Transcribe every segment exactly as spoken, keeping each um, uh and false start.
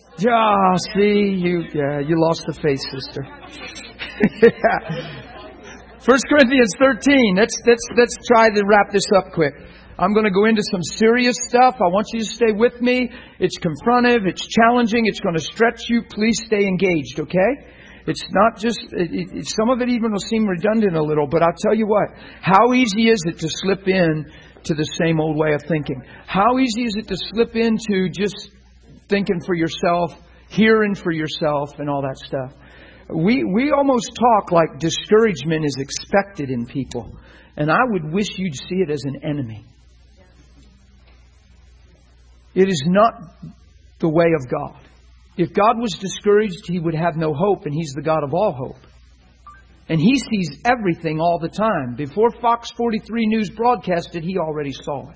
Yeah, see, you, yeah, you lost the faith, sister. Yeah. First Corinthians thirteen. Let's, let's, let's try to wrap this up quick. I'm going to go into some serious stuff. I want you to stay with me. It's confrontive. It's challenging. It's going to stretch you. Please stay engaged, okay? It's not just, it, it, some of it even will seem redundant a little, but I'll tell you what. How easy is it to slip in to the same old way of thinking? How easy is it to slip into just thinking for yourself, hearing for yourself, and all that stuff? We we almost talk like discouragement is expected in people. And I would wish you'd see it as an enemy. It is not the way of God. If God was discouraged, He would have no hope, and He's the God of all hope. And He sees everything all the time. Before Fox forty-three News broadcasted, He already saw it.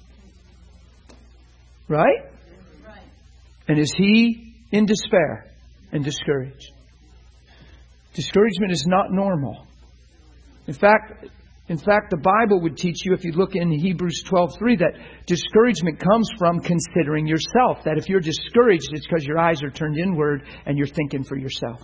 Right? Right. And is He in despair and discouraged? Discouragement is not normal. In fact, in fact, the Bible would teach you, if you look in Hebrews twelve three, that discouragement comes from considering yourself. That if you're discouraged, it's because your eyes are turned inward and you're thinking for yourself.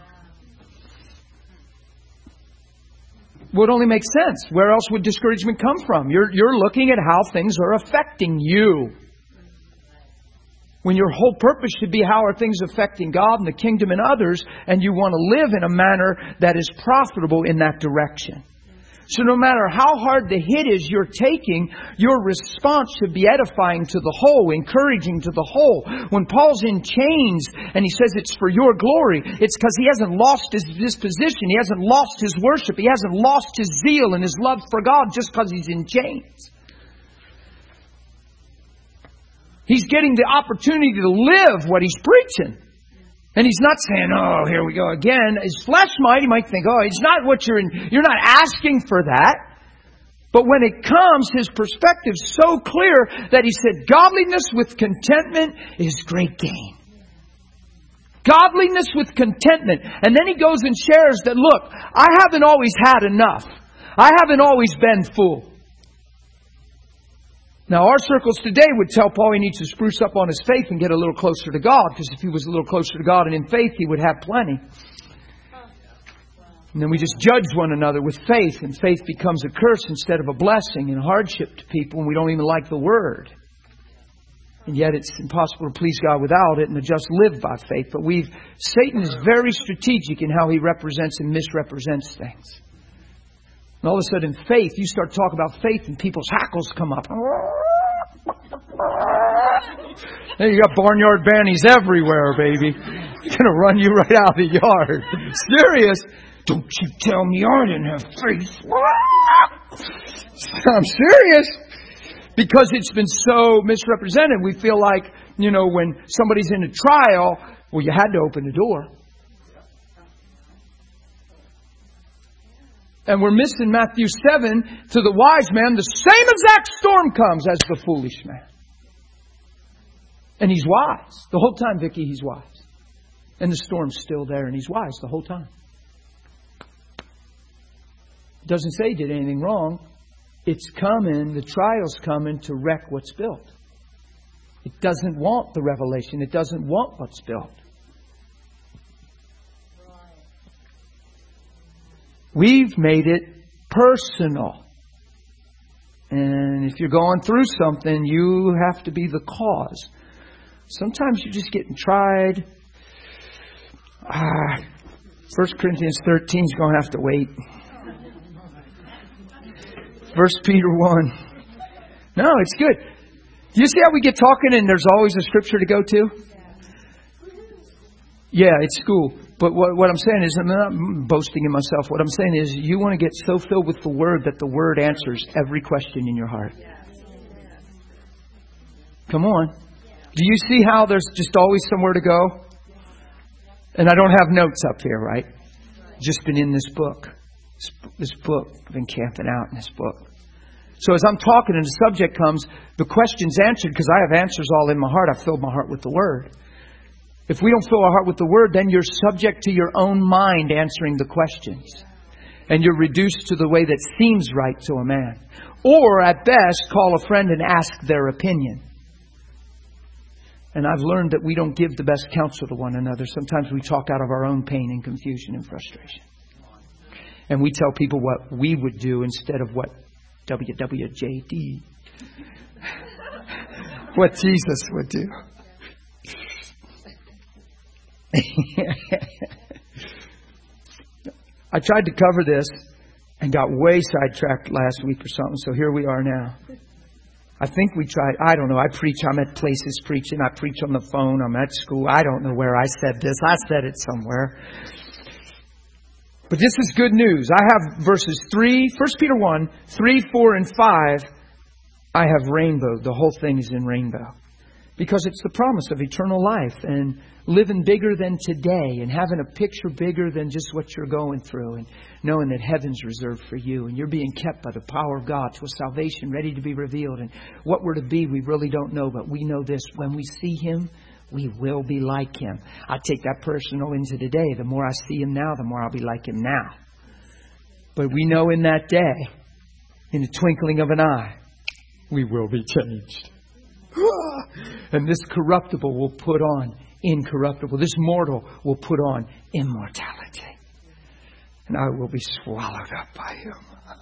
Would only make sense. Where else would discouragement come from? You're, you're looking at how things are affecting you. When your whole purpose should be how are things affecting God and the kingdom and others, and you want to live in a manner that is profitable in that direction. So no matter how hard the hit is you're taking, your response should be edifying to the whole, encouraging to the whole. When Paul's in chains and he says it's for your glory, it's because he hasn't lost his disposition. He hasn't lost his worship. He hasn't lost his zeal and his love for God just because he's in chains. He's getting the opportunity to live what he's preaching. And he's not saying, oh, here we go again. His flesh might, he might think, oh, it's not what you're in. You're not asking for that. But when it comes, his perspective's so clear that he said, godliness with contentment is great gain. Godliness with contentment. And then he goes and shares that, look, I haven't always had enough. I haven't always been full. Now, our circles today would tell Paul he needs to spruce up on his faith and get a little closer to God. Because if he was a little closer to God and in faith, he would have plenty. And then we just judge one another with faith. And faith becomes a curse instead of a blessing and hardship to people. And we don't even like the word. And yet it's impossible to please God without it and to just live by faith. But we've Satan is very strategic in how he represents and misrepresents things. And all of a sudden, faith, you start talking about faith and people's hackles come up. Hey, you got barnyard bannies everywhere, baby. It's going to run you right out of the yard. Serious. Don't you tell me I didn't have faith. I'm serious. Because it's been so misrepresented. We feel like, you know, when somebody's in a trial, well, you had to open the door. And we're missing Matthew seven. To the wise man, the same exact storm comes as the foolish man. And he's wise. The whole time, Vicky, he's wise. And the storm's still there and he's wise the whole time. It doesn't say he did anything wrong. It's coming, the trial's coming to wreck what's built. It doesn't want the revelation. It doesn't want what's built. We've made it personal. And if you're going through something, you have to be the cause. Sometimes you're just getting tried. Ah, First Corinthians thirteen is going to have to wait. First Peter one. No, it's good. Do you see how we get talking and there's always a scripture to go to? Yeah, it's school. But what, what I'm saying is, I'm not boasting in myself. What I'm saying is, you want to get so filled with the Word that the Word answers every question in your heart. Come on. Do you see how there's just always somewhere to go? And I don't have notes up here, right? Just been in this book. This, this book. I've been camping out in this book. So as I'm talking and the subject comes, the question's answered because I have answers all in my heart. I've filled my heart with the Word. If we don't fill our heart with the Word, then you're subject to your own mind answering the questions. And you're reduced to the way that seems right to a man. Or, at best, call a friend and ask their opinion. And I've learned that we don't give the best counsel to one another. Sometimes we talk out of our own pain and confusion and frustration. And we tell people what we would do instead of what W W J D, what Jesus would do. I tried to cover this and got way sidetracked last week or something. So here we are now. I think we tried. I don't know. I preach. I'm at places preaching. I preach on the phone. I'm at school. I don't know where I said this. I said it somewhere. But this is good news. I have verses three, First Peter one, three, four, and five. I have rainbow. The whole thing is in rainbow. Because it's the promise of eternal life and living bigger than today and having a picture bigger than just what you're going through and knowing that heaven's reserved for you and you're being kept by the power of God to a salvation ready to be revealed. And what we're to be, we really don't know, but we know this. When we see Him, we will be like Him. I take that personal into today. The more I see Him now, the more I'll be like Him now. But we know in that day, in the twinkling of an eye, we will be changed. And this corruptible will put on incorruptible. This mortal will put on immortality. And I will be swallowed up by Him.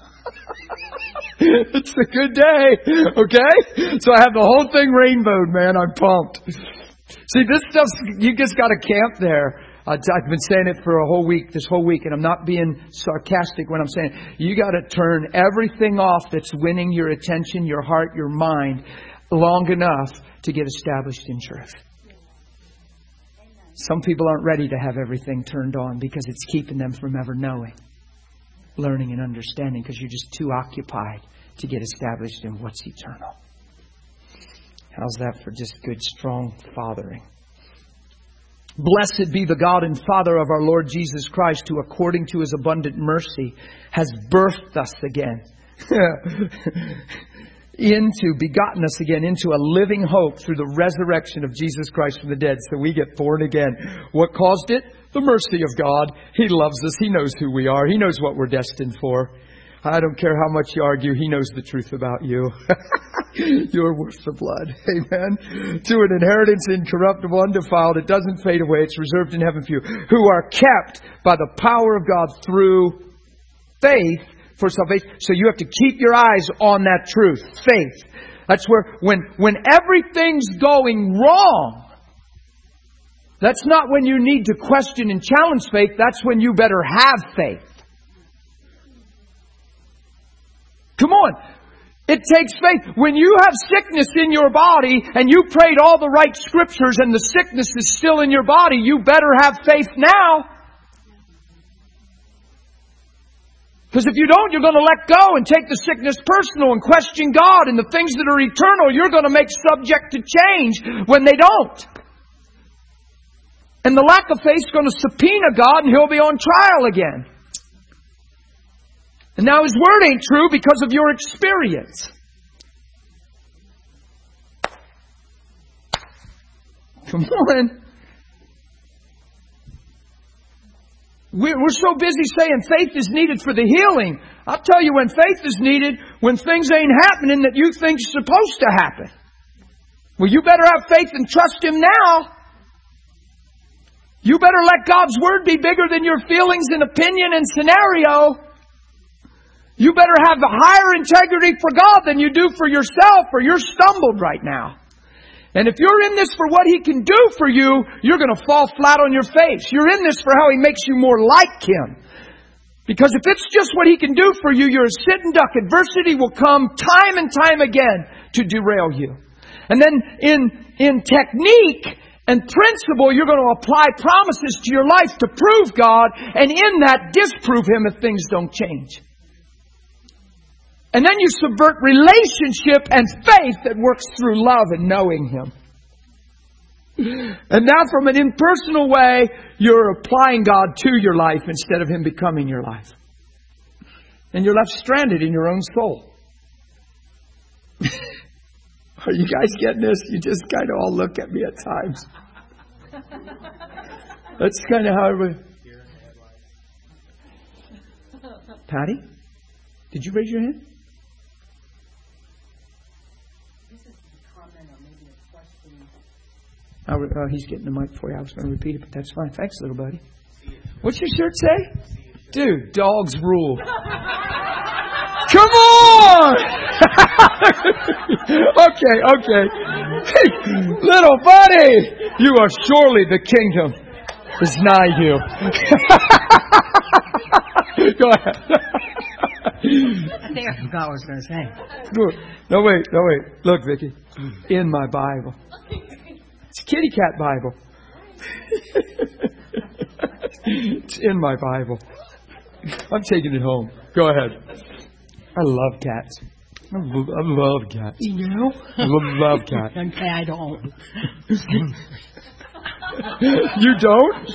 It's a good day. Okay? So I have the whole thing rainbowed, man. I'm pumped. See, this stuff's, you just got to camp there. I've been saying it for a whole week, this whole week, and I'm not being sarcastic when I'm saying it. You got to turn everything off that's winning your attention, your heart, your mind long enough to get established in truth. Some people aren't ready to have everything turned on because it's keeping them from ever knowing, learning and understanding because you're just too occupied to get established in what's eternal. How's that for just good, strong fathering? Blessed be the God and Father of our Lord Jesus Christ, who according to His abundant mercy has birthed us again. into, begotten us again into a living hope through the resurrection of Jesus Christ from the dead. So we get born again. What caused it? The mercy of God. He loves us. He knows who we are. He knows what we're destined for. I don't care how much you argue. He knows the truth about you. You're worth the blood. Amen. To an inheritance incorruptible, undefiled. It doesn't fade away. It's reserved in heaven for you. Who are kept by the power of God through faith for salvation. So you have to keep your eyes on that truth. Faith. That's where when, when everything's going wrong, that's not when you need to question and challenge faith. That's when you better have faith. Come on. It takes faith. When you have sickness in your body and you prayed all the right scriptures and the sickness is still in your body, you better have faith now. Because if you don't, you're going to let go and take the sickness personal and question God and the things that are eternal, you're going to make subject to change when they don't. And the lack of faith is going to subpoena God and He'll be on trial again. And now His Word ain't true because of your experience. Come on. We're so busy saying faith is needed for the healing. I'll tell you when faith is needed, when things ain't happening that you think's supposed to happen. Well, you better have faith and trust Him now. You better let God's Word be bigger than your feelings and opinion and scenario. You better have a higher integrity for God than you do for yourself, or you're stumbled right now. And if you're in this for what He can do for you, you're going to fall flat on your face. You're in this for how He makes you more like Him. Because if it's just what He can do for you, you're a sitting duck. Adversity will come time and time again to derail you. And then in, in technique and principle, you're going to apply promises to your life to prove God, and in that disprove Him if things don't change. And then you subvert relationship and faith that works through love and knowing Him. And now from an impersonal way, you're applying God to your life instead of Him becoming your life. And you're left stranded in your own soul. Are you guys getting this? You just kind of all look at me at times. That's kind of how it would. Patty? Did you raise your hand? I, uh, he's getting the mic for you. I was going to repeat it, but that's fine. Thanks, little buddy. What's your shirt say? Dude, dogs rule. Come on! okay, okay. Hey, little buddy, you are surely the kingdom is nigh you. Go ahead. I think I forgot what I was going to say. No, wait, no, wait. Look, Vicki. In my Bible. It's a kitty cat Bible. It's in my Bible. I'm taking it home. Go ahead. I love cats. I love, I love cats. You know? I love, love cats. Okay, I don't. You don't?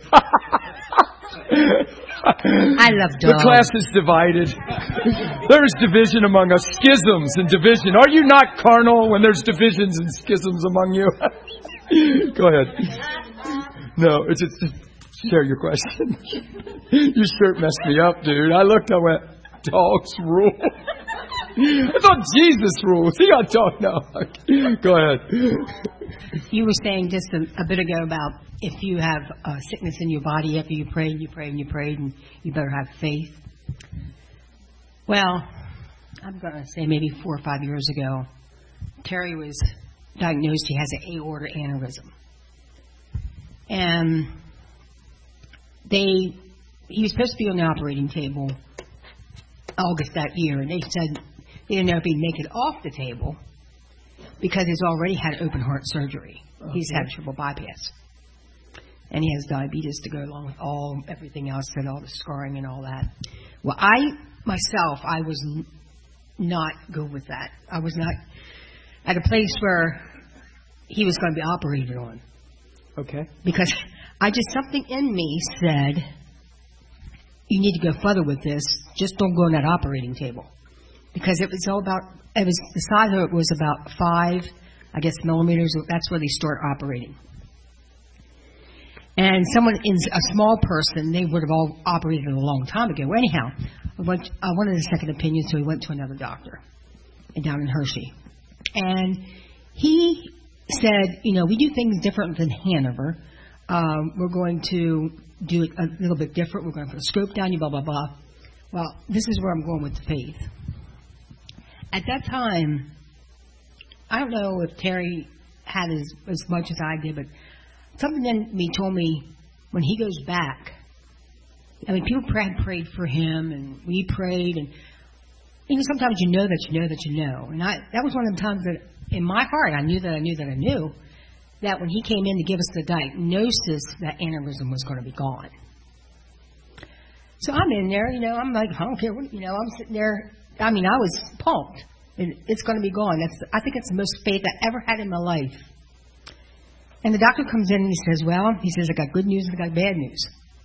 I love dogs. The class is divided. There's division among us. Schisms and division. Are you not carnal when there's divisions and schisms among you? Go ahead. No, it's just share your question. Your shirt messed me up, dude. I looked, I went, dogs rule. I thought Jesus rules. He got dog now. Go ahead. You were saying just a, a bit ago about if you have uh, sickness in your body after you prayed and you prayed and you prayed, and you better have faith. Well, I'm going to say maybe four or five years ago, Terry was diagnosed. He has an aortic aneurysm. And they, he was supposed to be on the operating table August that year, and they said they didn't know if he'd make it off the table because he's already had open heart surgery. Okay. He's had triple bypass. And he has diabetes to go along with all everything else, and all the scarring and all that. Well, I, myself, I was n- not good with that. I was not at a place where he was going to be operated on. Okay. Because I just, something in me said, you need to go further with this. Just don't go on that operating table. Because it was all about, it was, the size of it was about five, I guess, millimeters. That's where they start operating. And someone, in a small person, they would have all operated a long time ago. Anyhow, I, went, I wanted a second opinion, so we went to another doctor down in Hershey. And he said, you know, we do things different than Hanover. Um, we're going to do it a little bit different. We're going to put a scope down you, blah, blah, blah. Well, this is where I'm going with the faith. At that time, I don't know if Terry had as, as much as I did, but something in me told me when he goes back, I mean, people had prayed for him, and we prayed, and you know, sometimes you know that you know that you know. And I, that was one of the times that in my heart, I knew that I knew that I knew that when he came in to give us the diagnosis, that aneurysm was going to be gone. So I'm in there, you know, I'm like, I don't care what, you know, I'm sitting there. I mean, I was pumped. And it's going to be gone. That's, I think it's the most faith I ever had in my life. And the doctor comes in and he says, well, he says, I got good news and I got bad news.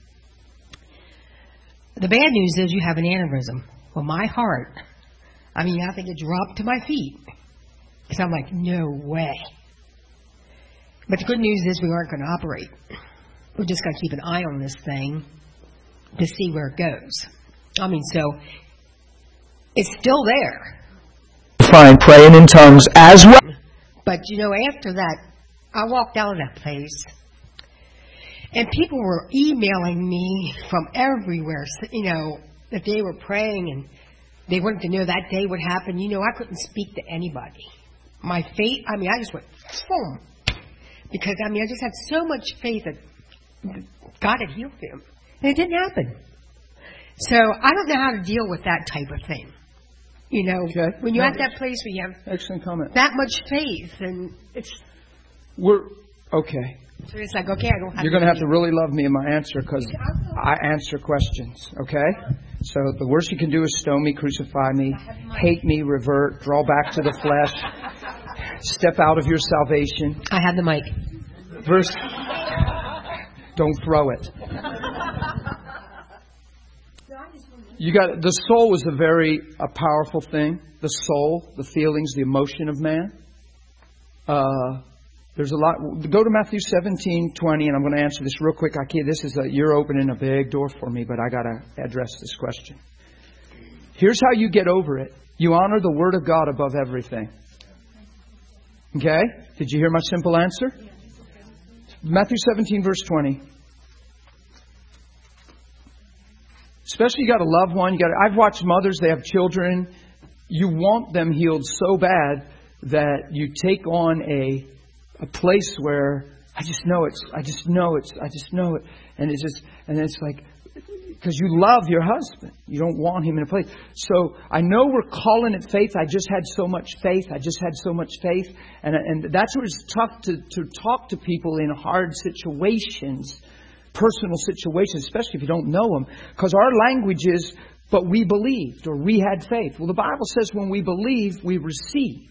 The bad news is you have an aneurysm. Well, my heart, I mean, I think it dropped to my feet. Because I'm like, no way. But the good news is we aren't going to operate. We're just going to keep an eye on this thing to see where it goes. I mean, so it's still there. Fine, praying in tongues as well. But, you know, after that, I walked out of that place, and people were emailing me from everywhere, you know, that they were praying, and they wanted to know that day would happen. You know, I couldn't speak to anybody. My faith, I mean, I just went, boom. Because, I mean, I just had so much faith that God had healed him. And it didn't happen. So I don't know how to deal with that type of thing. You know, okay. When you're no, at that place where you have excellent comment. That much faith, and it's... We're, okay. So it's like, okay, I don't have You're going to have to really love me in my answer, because I answer questions, okay? So the worst you can do is stone me, crucify me, hate me, revert, draw back to the flesh, step out of your salvation. I have the mic. Verse, don't throw it. You got the soul is a very a powerful thing. The soul, the feelings, the emotion of man. Uh, there's a lot. Go to Matthew seventeen twenty, and I'm going to answer this real quick. I can't. This is a, you're opening a big door for me, but I got to address this question. Here's how you get over it. You honor the Word of God above everything. Okay? Did you hear my simple answer? Matthew seventeen, verse twenty. Especially you got a loved one. You got. I've watched mothers. They have children. You want them healed so bad that you take on a a place where I just know it's. I just know it's. I just know it, and it's just. And it's like because you love your husband, you don't want him in a place. So I know we're calling it faith. I just had so much faith. I just had so much faith, and and that's where it's tough to to talk to people in hard situations. Personal situations, especially if you don't know them. Because our language is, but we believed or we had faith. Well, the Bible says when we believe, we receive.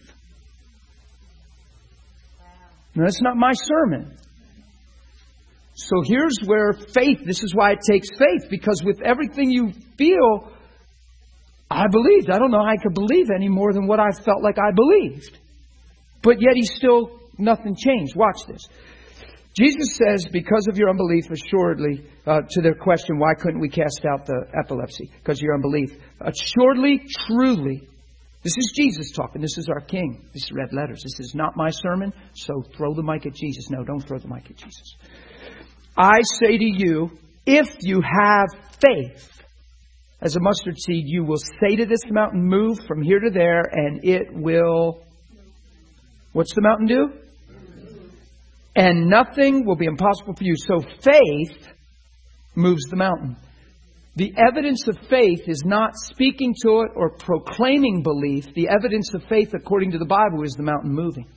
Now, that's not my sermon. So here's where faith, this is why it takes faith. Because with everything you feel, I believed. I don't know how I could believe any more than what I felt like I believed. But yet He still, nothing changed. Watch this. Jesus says, because of your unbelief, assuredly, uh, to their question, why couldn't we cast out the epilepsy? Because of your unbelief. Assuredly, truly. This is Jesus talking. This is our King. This is red letters. This is not my sermon, so throw the mic at Jesus. No, don't throw the mic at Jesus. I say to you, if you have faith as a mustard seed, you will say to this mountain, move from here to there, and it will... What's the mountain do? And nothing will be impossible for you. So faith moves the mountain. The evidence of faith is not speaking to it or proclaiming belief. The evidence of faith, according to the Bible, is the mountain moving.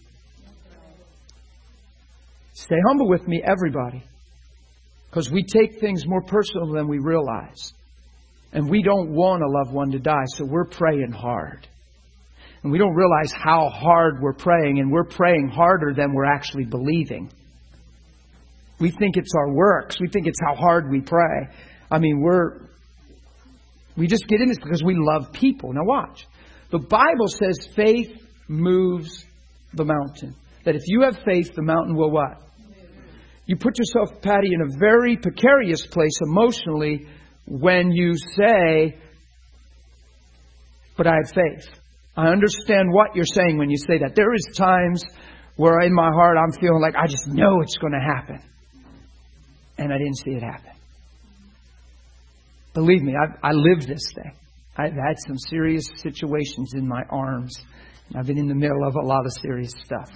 Stay humble with me, everybody. Because we take things more personal than we realize. And we don't want a loved one to die, so we're praying hard. And we don't realize how hard we're praying, and we're praying harder than we're actually believing. We think it's our works. We think it's how hard we pray. I mean, we're we just get in this because we love people. Now watch. The Bible says faith moves the mountain. That if you have faith, the mountain will what? You put yourself, Patty, in a very precarious place emotionally when you say, but I have faith. I understand what you're saying when you say that. There is times where in my heart I'm feeling like I just know it's going to happen. And I didn't see it happen. Believe me, I've, I lived this thing. I've had some serious situations in my arms. I've been in the middle of a lot of serious stuff.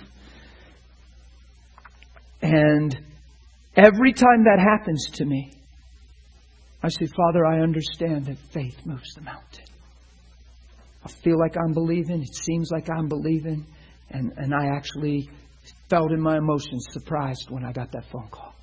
And every time that happens to me, I say, Father, I understand that faith moves the mountain. I feel like I'm believing. It seems like I'm believing. And, and I actually felt in my emotions surprised when I got that phone call.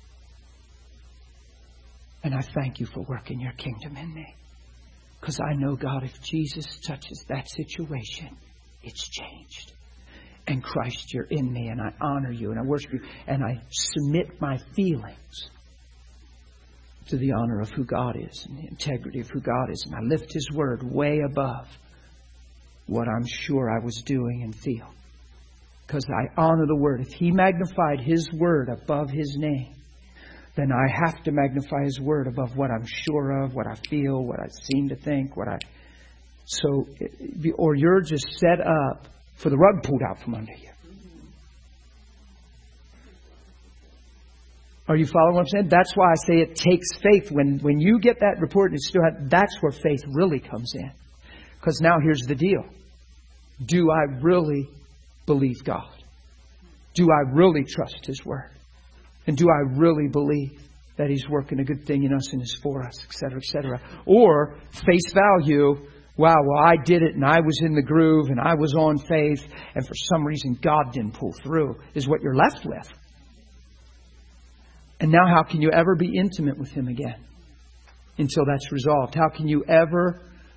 And I thank you for working your kingdom in me. Because I know, God, if Jesus touches that situation, it's changed. And Christ, you're in me, and I honor you, and I worship you, and I submit my feelings to the honor of who God is and the integrity of who God is. And I lift His word way above what I'm sure I was doing and feel. Because I honor the Word. If He magnified His Word above His name, then I have to magnify His Word above what I'm sure of, what I feel, what I seem to think, what I... So, or you're just set up for the rug pulled out from under you. Are you following what I'm saying? That's why I say it takes faith. When, when you get that report, and it still have, that's where faith really comes in. Because now here's the deal. Do I really believe God? Do I really trust His Word? And do I really believe that He's working a good thing in us and is for us, et cetera, et cetera? Or face value, wow, well, I did it and I was in the groove and I was on faith and for some reason God didn't pull through, is what you're left with. And now how can you ever be intimate with Him again until that's resolved? How can you ever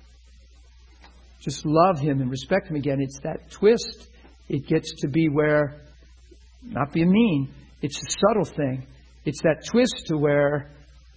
just love Him and respect Him again? It's that twist. It gets to be where, not being mean, it's a subtle thing. It's that twist to where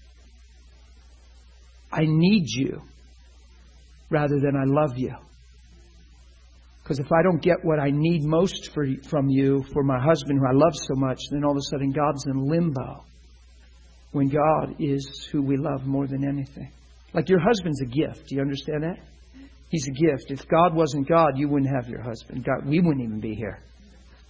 I need you rather than I love you. Because if I don't get what I need most for, from you, for my husband who I love so much, then all of a sudden God's in limbo. When God is who we love more than anything. Like your husband's a gift. Do you understand that? He's a gift. If God wasn't God, you wouldn't have your husband. God, we wouldn't even be here.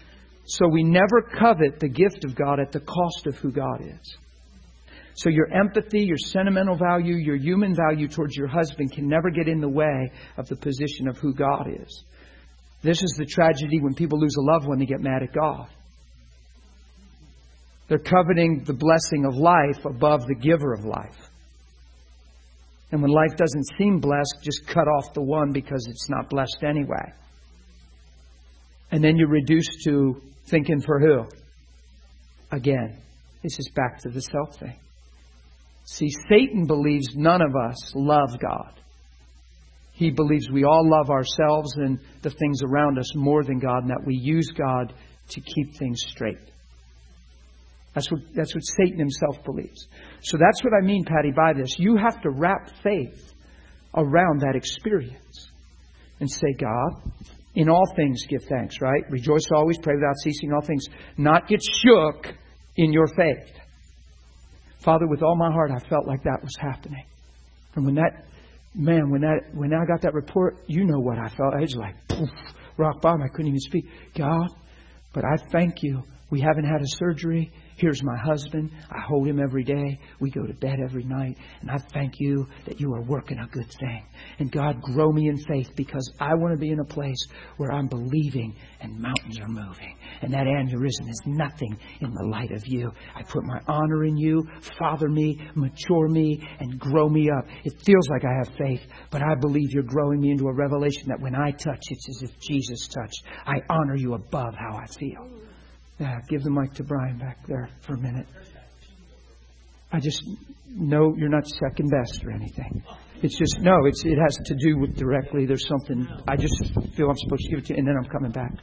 So we never covet the gift of God at the cost of who God is. So your empathy, your sentimental value, your human value towards your husband can never get in the way of the position of who God is. This is the tragedy when people lose a loved one, they get mad at God. They're coveting the blessing of life above the giver of life. And when life doesn't seem blessed, just cut off the one because it's not blessed anyway. And then you're reduced to thinking for who? Again, this is back to the self thing. See, Satan believes none of us love God. He believes we all love ourselves and the things around us more than God, and that we use God to keep things straight. That's what, that's what Satan himself believes. So that's what I mean, Patty, by this. You have to wrap faith around that experience and say, God, in all things give thanks, right? Rejoice always, pray without ceasing, all things. Not get shook in your faith. Father, with all my heart, I felt like that was happening. And when that, man, when that, when I got that report, you know what I felt. I was like, poof, rock bottom. I couldn't even speak. God, but I thank you. We haven't had a surgery. Here's my husband. I hold him every day. We go to bed every night. And I thank you that you are working a good thing. And God, grow me in faith, because I want to be in a place where I'm believing and mountains are moving. And that aneurysm is nothing in the light of you. I put my honor in you. Father me, mature me, and grow me up. It feels like I have faith, but I believe you're growing me into a revelation that when I touch, it's as if Jesus touched. I honor you above how I feel. Yeah, give the mic to Brian back there for a minute. I just know you're not second best or anything. It's just, no, it's it has to do with directly. There's something, I just feel I'm supposed to give it to you, and then I'm coming back.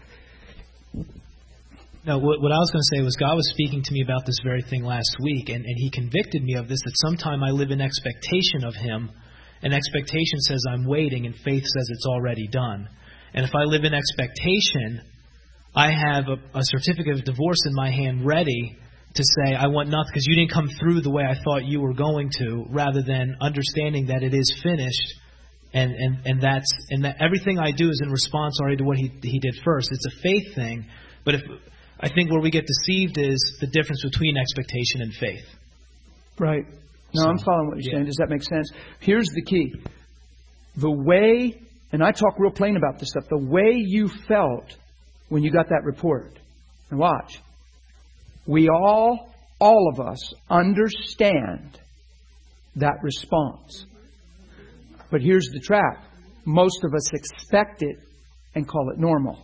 No, what, what I was going to say was God was speaking to me about this very thing last week, and, and He convicted me of this, that sometime I live in expectation of Him, and expectation says I'm waiting, and faith says it's already done. And if I live in expectation, I have a, a certificate of divorce in my hand ready to say, I want nothing because you didn't come through the way I thought you were going to, rather than understanding that it is finished, and, and, and that's and that everything I do is in response already to what he he did first. It's a faith thing, but if I think where we get deceived is the difference between expectation and faith. Right. No, so, I'm following what you're yeah. saying. Does that make sense? Here's the key. The way, and I talk real plain about this stuff, the way you felt when you got that report. And watch. We all, all of us, understand that response. But here's the trap. Most of us expect it and call it normal.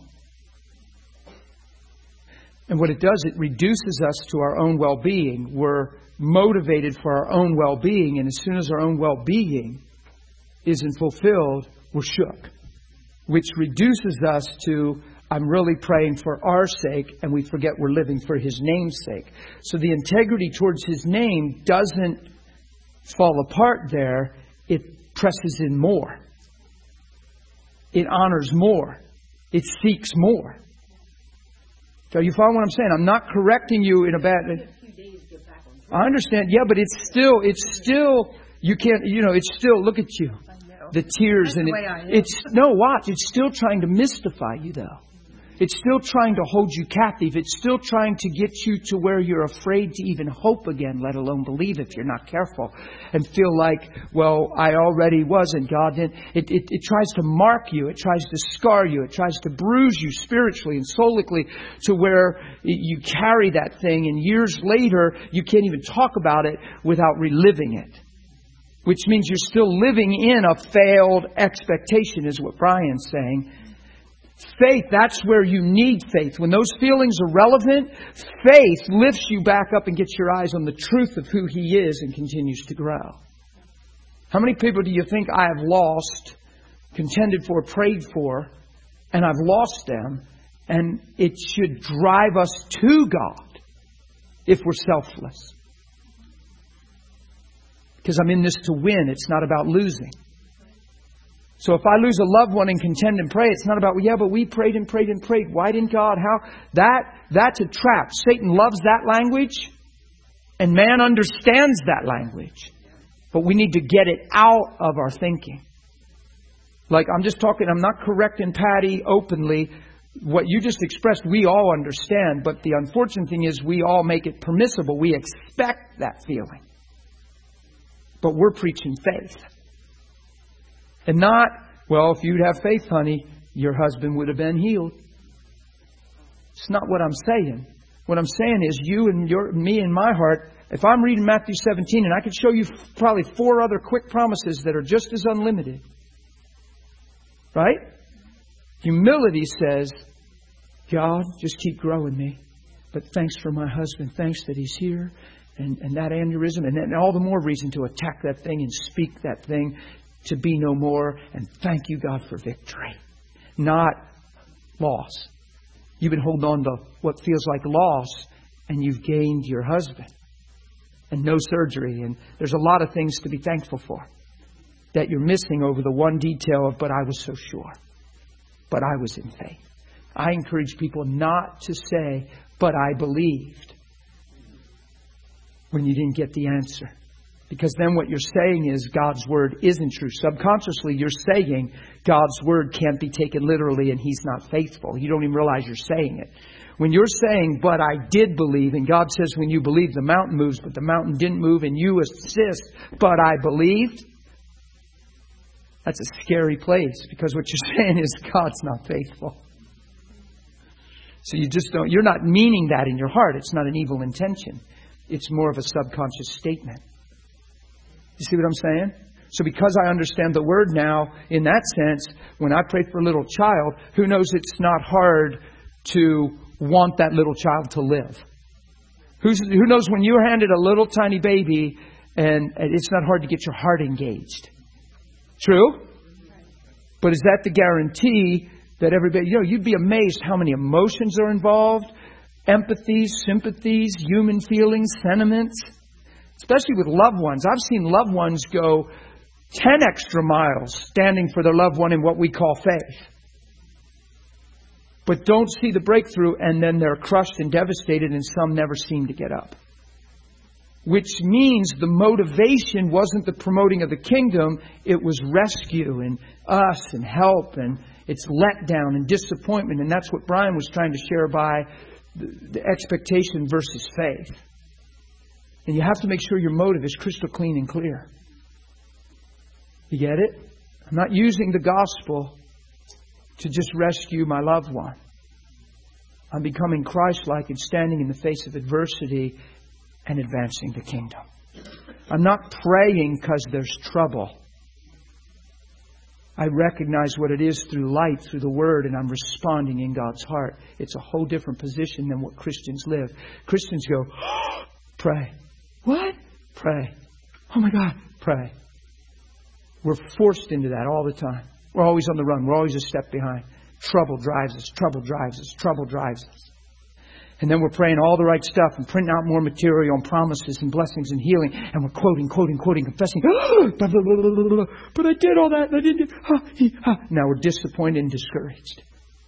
And what it does, it reduces us to our own well-being. We're motivated for our own well-being, and as soon as our own well-being isn't fulfilled, we're shook. Which reduces us to, I'm really praying for our sake, and we forget we're living for His name's sake. So the integrity towards His name doesn't fall apart there. It presses in more. It honors more. It seeks more. So you follow what I'm saying? I'm not correcting you in a bad... I understand. Yeah, but it's still, it's still, you can't, you know, it's still, look at you. The tears and it, it's, no, watch. It's still trying to mystify you though. It's still trying to hold you captive. It's still trying to get you to where you're afraid to even hope again, let alone believe if you're not careful. And feel like, well, I already was and God didn't. It, it, it tries to mark you. It tries to scar you. It tries to bruise you spiritually and soulically to where you carry that thing. And years later, you can't even talk about it without reliving it. Which means you're still living in a failed expectation, is what Brian's saying. Faith, that's where you need faith. When those feelings are relevant, faith lifts you back up and gets your eyes on the truth of who He is and continues to grow. How many people do you think I have lost, contended for, prayed for, and I've lost them, and it should drive us to God if we're selfless? Because I'm in this to win. It's not about losing. So if I lose a loved one and contend and pray, it's not about, well, yeah, but we prayed and prayed and prayed. Why didn't God? How? That, that's a trap. Satan loves that language. And man understands that language. But we need to get it out of our thinking. Like I'm just talking, I'm not correcting Patty openly. what you just expressed, we all understand. But the unfortunate thing is we all make it permissible. We expect that feeling. But we're preaching faith. And not, well, if you'd have faith, honey, your husband would have been healed. It's not what I'm saying. What I'm saying is you and your, me and my heart, if I'm reading Matthew seventeen, and I could show you probably four other quick promises that are just as unlimited. Right? Humility says, God, just keep growing me. But thanks for my husband. Thanks that he's here. And, and that aneurysm. And then all the more reason to attack that thing and speak that thing to be no more. And thank you, God, for victory. Not loss. You've been holding on to what feels like loss, and you've gained your husband. And no surgery. And there's a lot of things to be thankful for that you're missing over the one detail of, but I was so sure. But I was in faith. I encourage people not to say, but I believed, when you didn't get the answer. Because then what you're saying is God's Word isn't true. Subconsciously, you're saying God's Word can't be taken literally and He's not faithful. You don't even realize you're saying it. When you're saying, but I did believe, and God says when you believe the mountain moves, but the mountain didn't move, and you insist, but I believed, that's a scary place, because what you're saying is God's not faithful. So you just don't, you're not meaning that in your heart. It's not an evil intention. It's more of a subconscious statement. You see what I'm saying? So because I understand the Word now, in that sense, when I pray for a little child, who knows it's not hard to want that little child to live? Who's, who knows when you're handed a little tiny baby and it's not hard to get your heart engaged? True? But is that the guarantee that everybody, you know, you'd be amazed how many emotions are involved, empathies, sympathies, human feelings, sentiments, especially with loved ones. I've seen loved ones go ten extra miles standing for their loved one in what we call faith, but don't see the breakthrough, and then they're crushed and devastated, and some never seem to get up. Which means the motivation wasn't the promoting of the kingdom. It was rescue and us and help, and it's letdown and disappointment. And that's what Brian was trying to share by the, the expectation versus faith. And you have to make sure your motive is crystal clean and clear. You get it? I'm not using the gospel to just rescue my loved one. I'm becoming Christ-like and standing in the face of adversity and advancing the kingdom. I'm not praying because there's trouble. I recognize what it is through light, through the Word, and I'm responding in God's heart. It's a whole different position than what Christians live. Christians go, oh, pray. What? Pray. Oh my God, pray. We're forced into that all the time. We're always on the run. We're always a step behind. Trouble drives us. Trouble drives us. Trouble drives us. And then we're praying all the right stuff and printing out more material and promises and blessings and healing. And we're quoting, quoting, quoting, confessing. But I did all that and I didn't do. Huh, he, huh. Now we're disappointed and discouraged.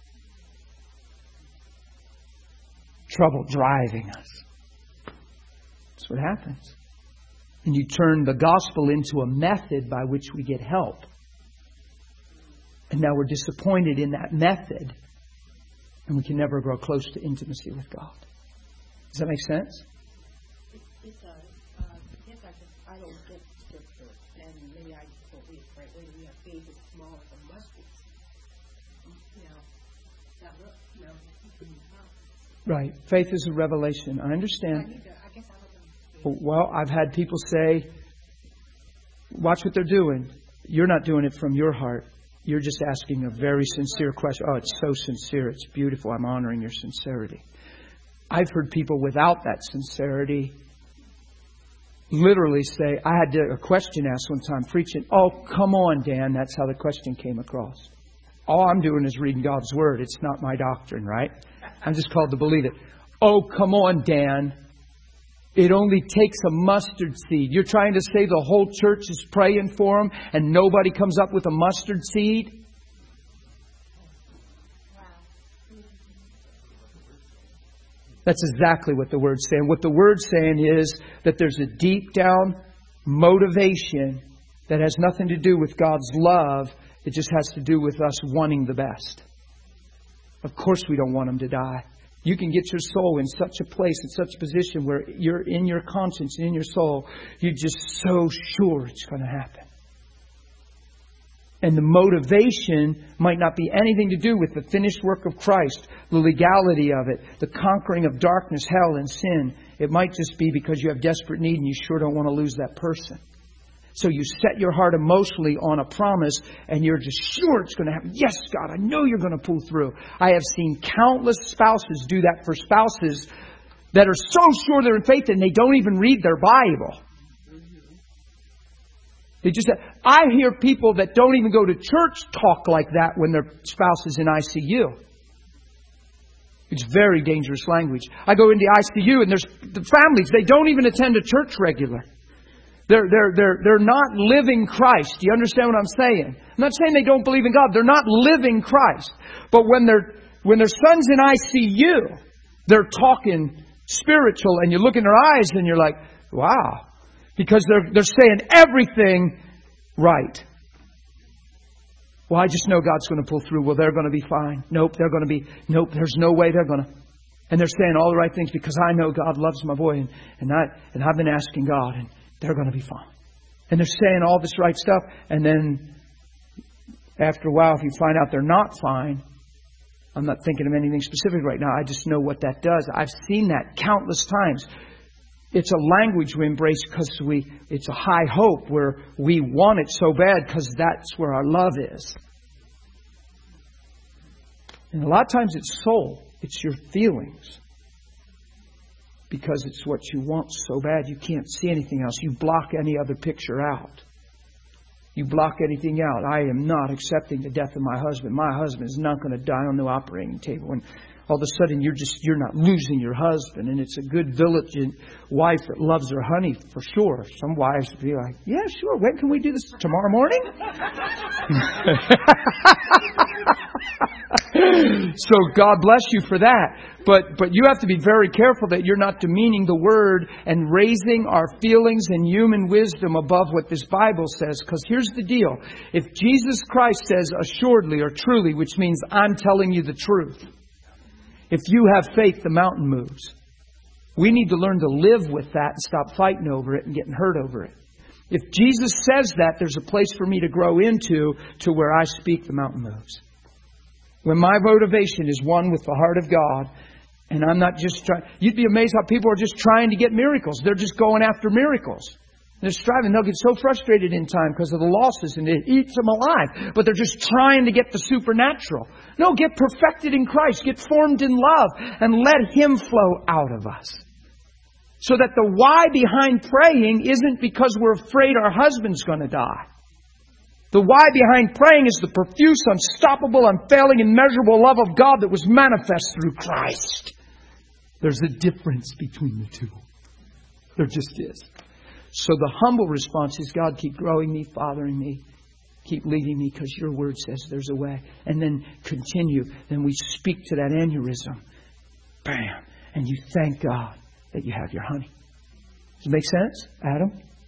Trouble driving us. That's what happens. And you turn the gospel into a method by which we get help. And now we're disappointed in that method. And we can never grow close to intimacy with God. Does that make sense? It, it does. Uh, I guess I just, I don't get scripture. And maybe I just don't read it right way. We have faith as small as a mustard. You know, that look, you know, right. Faith is a revelation. I understand. I need to, I guess I don't Well, I've had people say, watch what they're doing. You're not doing it from your heart. You're just asking a very sincere question. Oh, it's so sincere. It's beautiful. I'm honoring your sincerity. I've heard people without that sincerity literally say, I had a question asked one time preaching. Oh, come on, Dan. That's how the question came across. All I'm doing is reading God's Word. It's not my doctrine, right? I'm just called to believe it. Oh, come on, Dan. It only takes a mustard seed. You're trying to say the whole church is praying for them and nobody comes up with a mustard seed? That's exactly what the Word's saying. What the Word's saying is that there's a deep down motivation that has nothing to do with God's love. It just has to do with us wanting the best. Of course we don't want them to die. You can get your soul in such a place, in such a position where you're in your conscience, in your soul, you're just so sure it's going to happen. And the motivation might not be anything to do with the finished work of Christ, the legality of it, the conquering of darkness, hell, and sin. It might just be because you have desperate need and you sure don't want to lose that person. So you set your heart emotionally on a promise and you're just sure it's going to happen. Yes, God, I know you're going to pull through. I have seen countless spouses do that for spouses that are so sure they're in faith and they don't even read their Bible. They just, I hear people that don't even go to church talk like that when their spouse is in I C U. It's very dangerous language. I go into I C U and there's the families, they don't even attend a church regular. They're, they're, they're, they're not living Christ. Do you understand what I'm saying? I'm not saying they don't believe in God. They're not living Christ. But when they're, when their son's in I C U, they're talking spiritual and you look in their eyes and you're like, wow. Because they're, they're saying everything right. Well, I just know God's going to pull through. Well, they're going to be fine. Nope, they're going to be, nope, there's no way they're going to. And they're saying all the right things because I know God loves my boy and, and, I, and I've been asking God and they're going to be fine. And they're saying all this right stuff. And then after a while, if you find out they're not fine, I'm not thinking of anything specific right now. I just know what that does. I've seen that countless times. It's a language we embrace because we, it's a high hope where we want it so bad because that's where our love is. And a lot of times it's soul. It's your feelings. Because it's what you want so bad you can't see anything else. You block any other picture out. You block anything out. I am not accepting the death of my husband. My husband is not going to die on the operating table. And all of a sudden you're just, you're not losing your husband. And it's a good diligent wife that loves her honey for sure. Some wives would be like, yeah, sure. When can we do this? Tomorrow morning? So God bless you for that. But but you have to be very careful that you're not demeaning the Word and raising our feelings and human wisdom above what this Bible says. Because here's the deal. If Jesus Christ says assuredly or truly, which means I'm telling you the truth. If you have faith, the mountain moves. We need to learn to live with that and stop fighting over it and getting hurt over it. If Jesus says that, there's a place for me to grow into to where I speak, the mountain moves. When my motivation is one with the heart of God, and I'm not just trying... You'd be amazed how people are just trying to get miracles. They're just going after miracles. They're striving. They'll get so frustrated in time because of the losses and it eats them alive. But they're just trying to get the supernatural. No, get perfected in Christ. Get formed in love and let Him flow out of us. So that the why behind praying isn't because we're afraid our husband's going to die. The why behind praying is the profuse, unstoppable, unfailing, immeasurable love of God that was manifest through Christ. There's a difference between the two. There just is. So the humble response is, God, keep growing me, fathering me. Keep leading me because your word says there's a way. And then continue. Then we speak to that aneurysm. Bam. And you thank God that you have your honey. Does it make sense, Adam?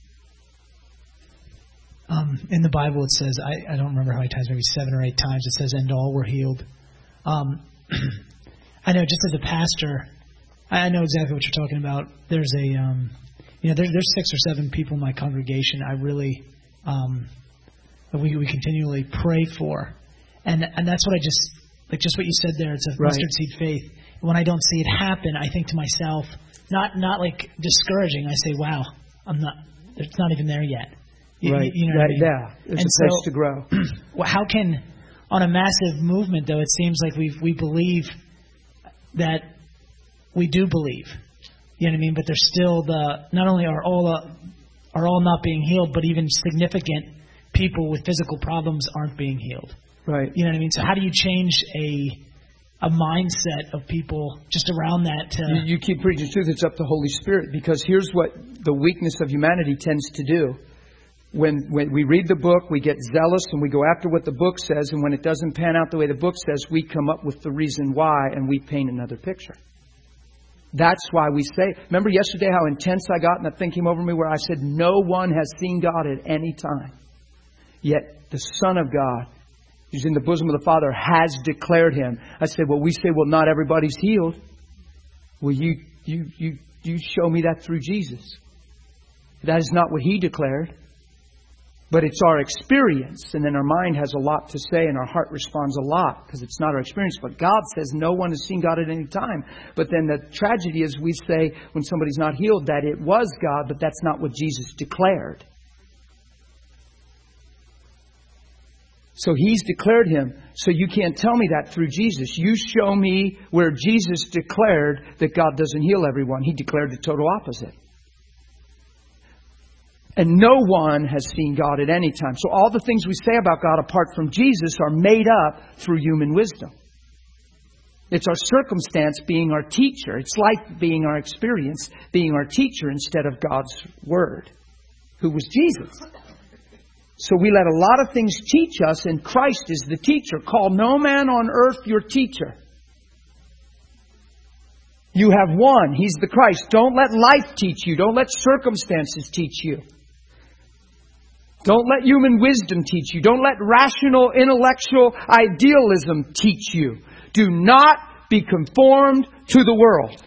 Um, in the Bible it says, I, I don't remember how many times, maybe seven or eight times, it says, and all were healed. Um, I know just as a pastor, I know exactly what you're talking about. There's a, um, you know, there's, there's six or seven people in my congregation I really, um, we, we continually pray for. And and that's what I just, like just what you said there, it's a right. mustard seed faith. When I don't see it happen, I think to myself, not not like discouraging, I say, wow, I'm not, it's not even there yet. You, right. You know that, what I mean? Yeah. There's and a place so, to grow. Well, how can, on a massive movement, though, it seems like we we believe that we do believe. You know what I mean? But there's still the, not only are all uh, are all not being healed, but even significant people with physical problems aren't being healed. Right. You know what I mean? So how do you change a a mindset of people just around that? To... You, you keep preaching truth. It's up to Holy Spirit. Because here's what the weakness of humanity tends to do. When, when we read the book, we get zealous and we go after what the book says. And when it doesn't pan out the way the book says, we come up with the reason why and we paint another picture. That's why we say, remember yesterday how intense I got and that thing came over me where I said, no one has seen God at any time. Yet the Son of God, who's in the bosom of the Father has declared Him. I said, well, we say, well, not everybody's healed. Well, you, you, you, you show me that through Jesus. That is not what He declared. But it's our experience. And then our mind has a lot to say and our heart responds a lot because it's not our experience. But God says no one has seen God at any time. But then the tragedy is we say when somebody's not healed that it was God, but that's not what Jesus declared. So He's declared Him. So you can't tell me that through Jesus. You show me where Jesus declared that God doesn't heal everyone. He declared the total opposite. And no one has seen God at any time. So all the things we say about God apart from Jesus are made up through human wisdom. It's our circumstance being our teacher. It's like being our experience being our teacher instead of God's Word, who was Jesus. So we let a lot of things teach us, and Christ is the teacher. Call no man on earth your teacher. You have one. He's the Christ. Don't let life teach you. Don't let circumstances teach you. Don't let human wisdom teach you. Don't let rational, intellectual idealism teach you. Do not be conformed to the world.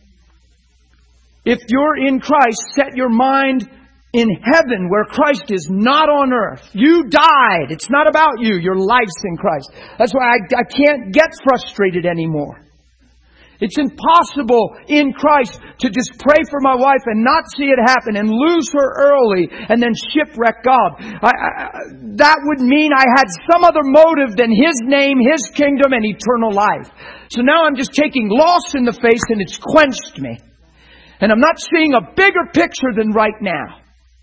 If you're in Christ, set your mind in heaven where Christ is, not on earth. You died. It's not about you. Your life's in Christ. That's why I, I can't get frustrated anymore. It's impossible in Christ to just pray for my wife and not see it happen and lose her early and then shipwreck God. I, I, that would mean I had some other motive than His name, His kingdom, and eternal life. So now I'm just taking loss in the face and it's quenched me. And I'm not seeing a bigger picture than right now.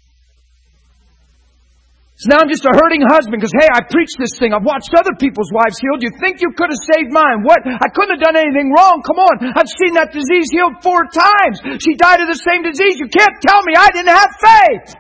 So now I'm just a hurting husband because, hey, I preached this thing. I've watched other people's wives healed. You think you could have saved mine? What? I couldn't have done anything wrong. Come on. I've seen that disease healed four times. She died of the same disease. You can't tell me I didn't have faith.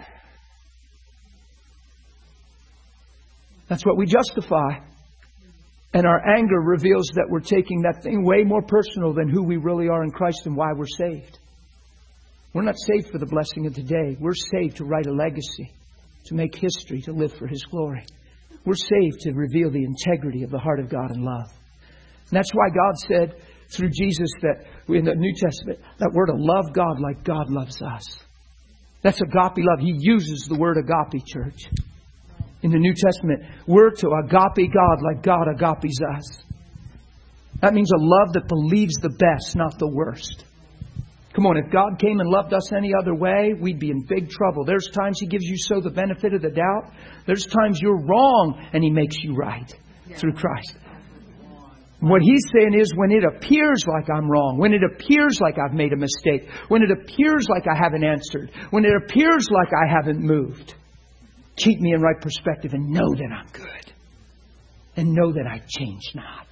That's what we justify. And our anger reveals that we're taking that thing way more personal than who we really are in Christ and why we're saved. We're not saved for the blessing of today. We're saved to write a legacy, to make history, to live for His glory. We're saved to reveal the integrity of the heart of God and love. And that's why God said through Jesus that in the New Testament that we're to love God like God loves us. That's agape love. He uses the word agape, church. In the New Testament, we're to agape God like God agapes us. That means a love that believes the best, not the worst. Come on, if God came and loved us any other way, we'd be in big trouble. There's times He gives you so the benefit of the doubt. There's times you're wrong and He makes you right through Christ. What He's saying is when it appears like I'm wrong, when it appears like I've made a mistake, when it appears like I haven't answered, when it appears like I haven't moved, keep me in right perspective and know that I'm good. And know that I change not.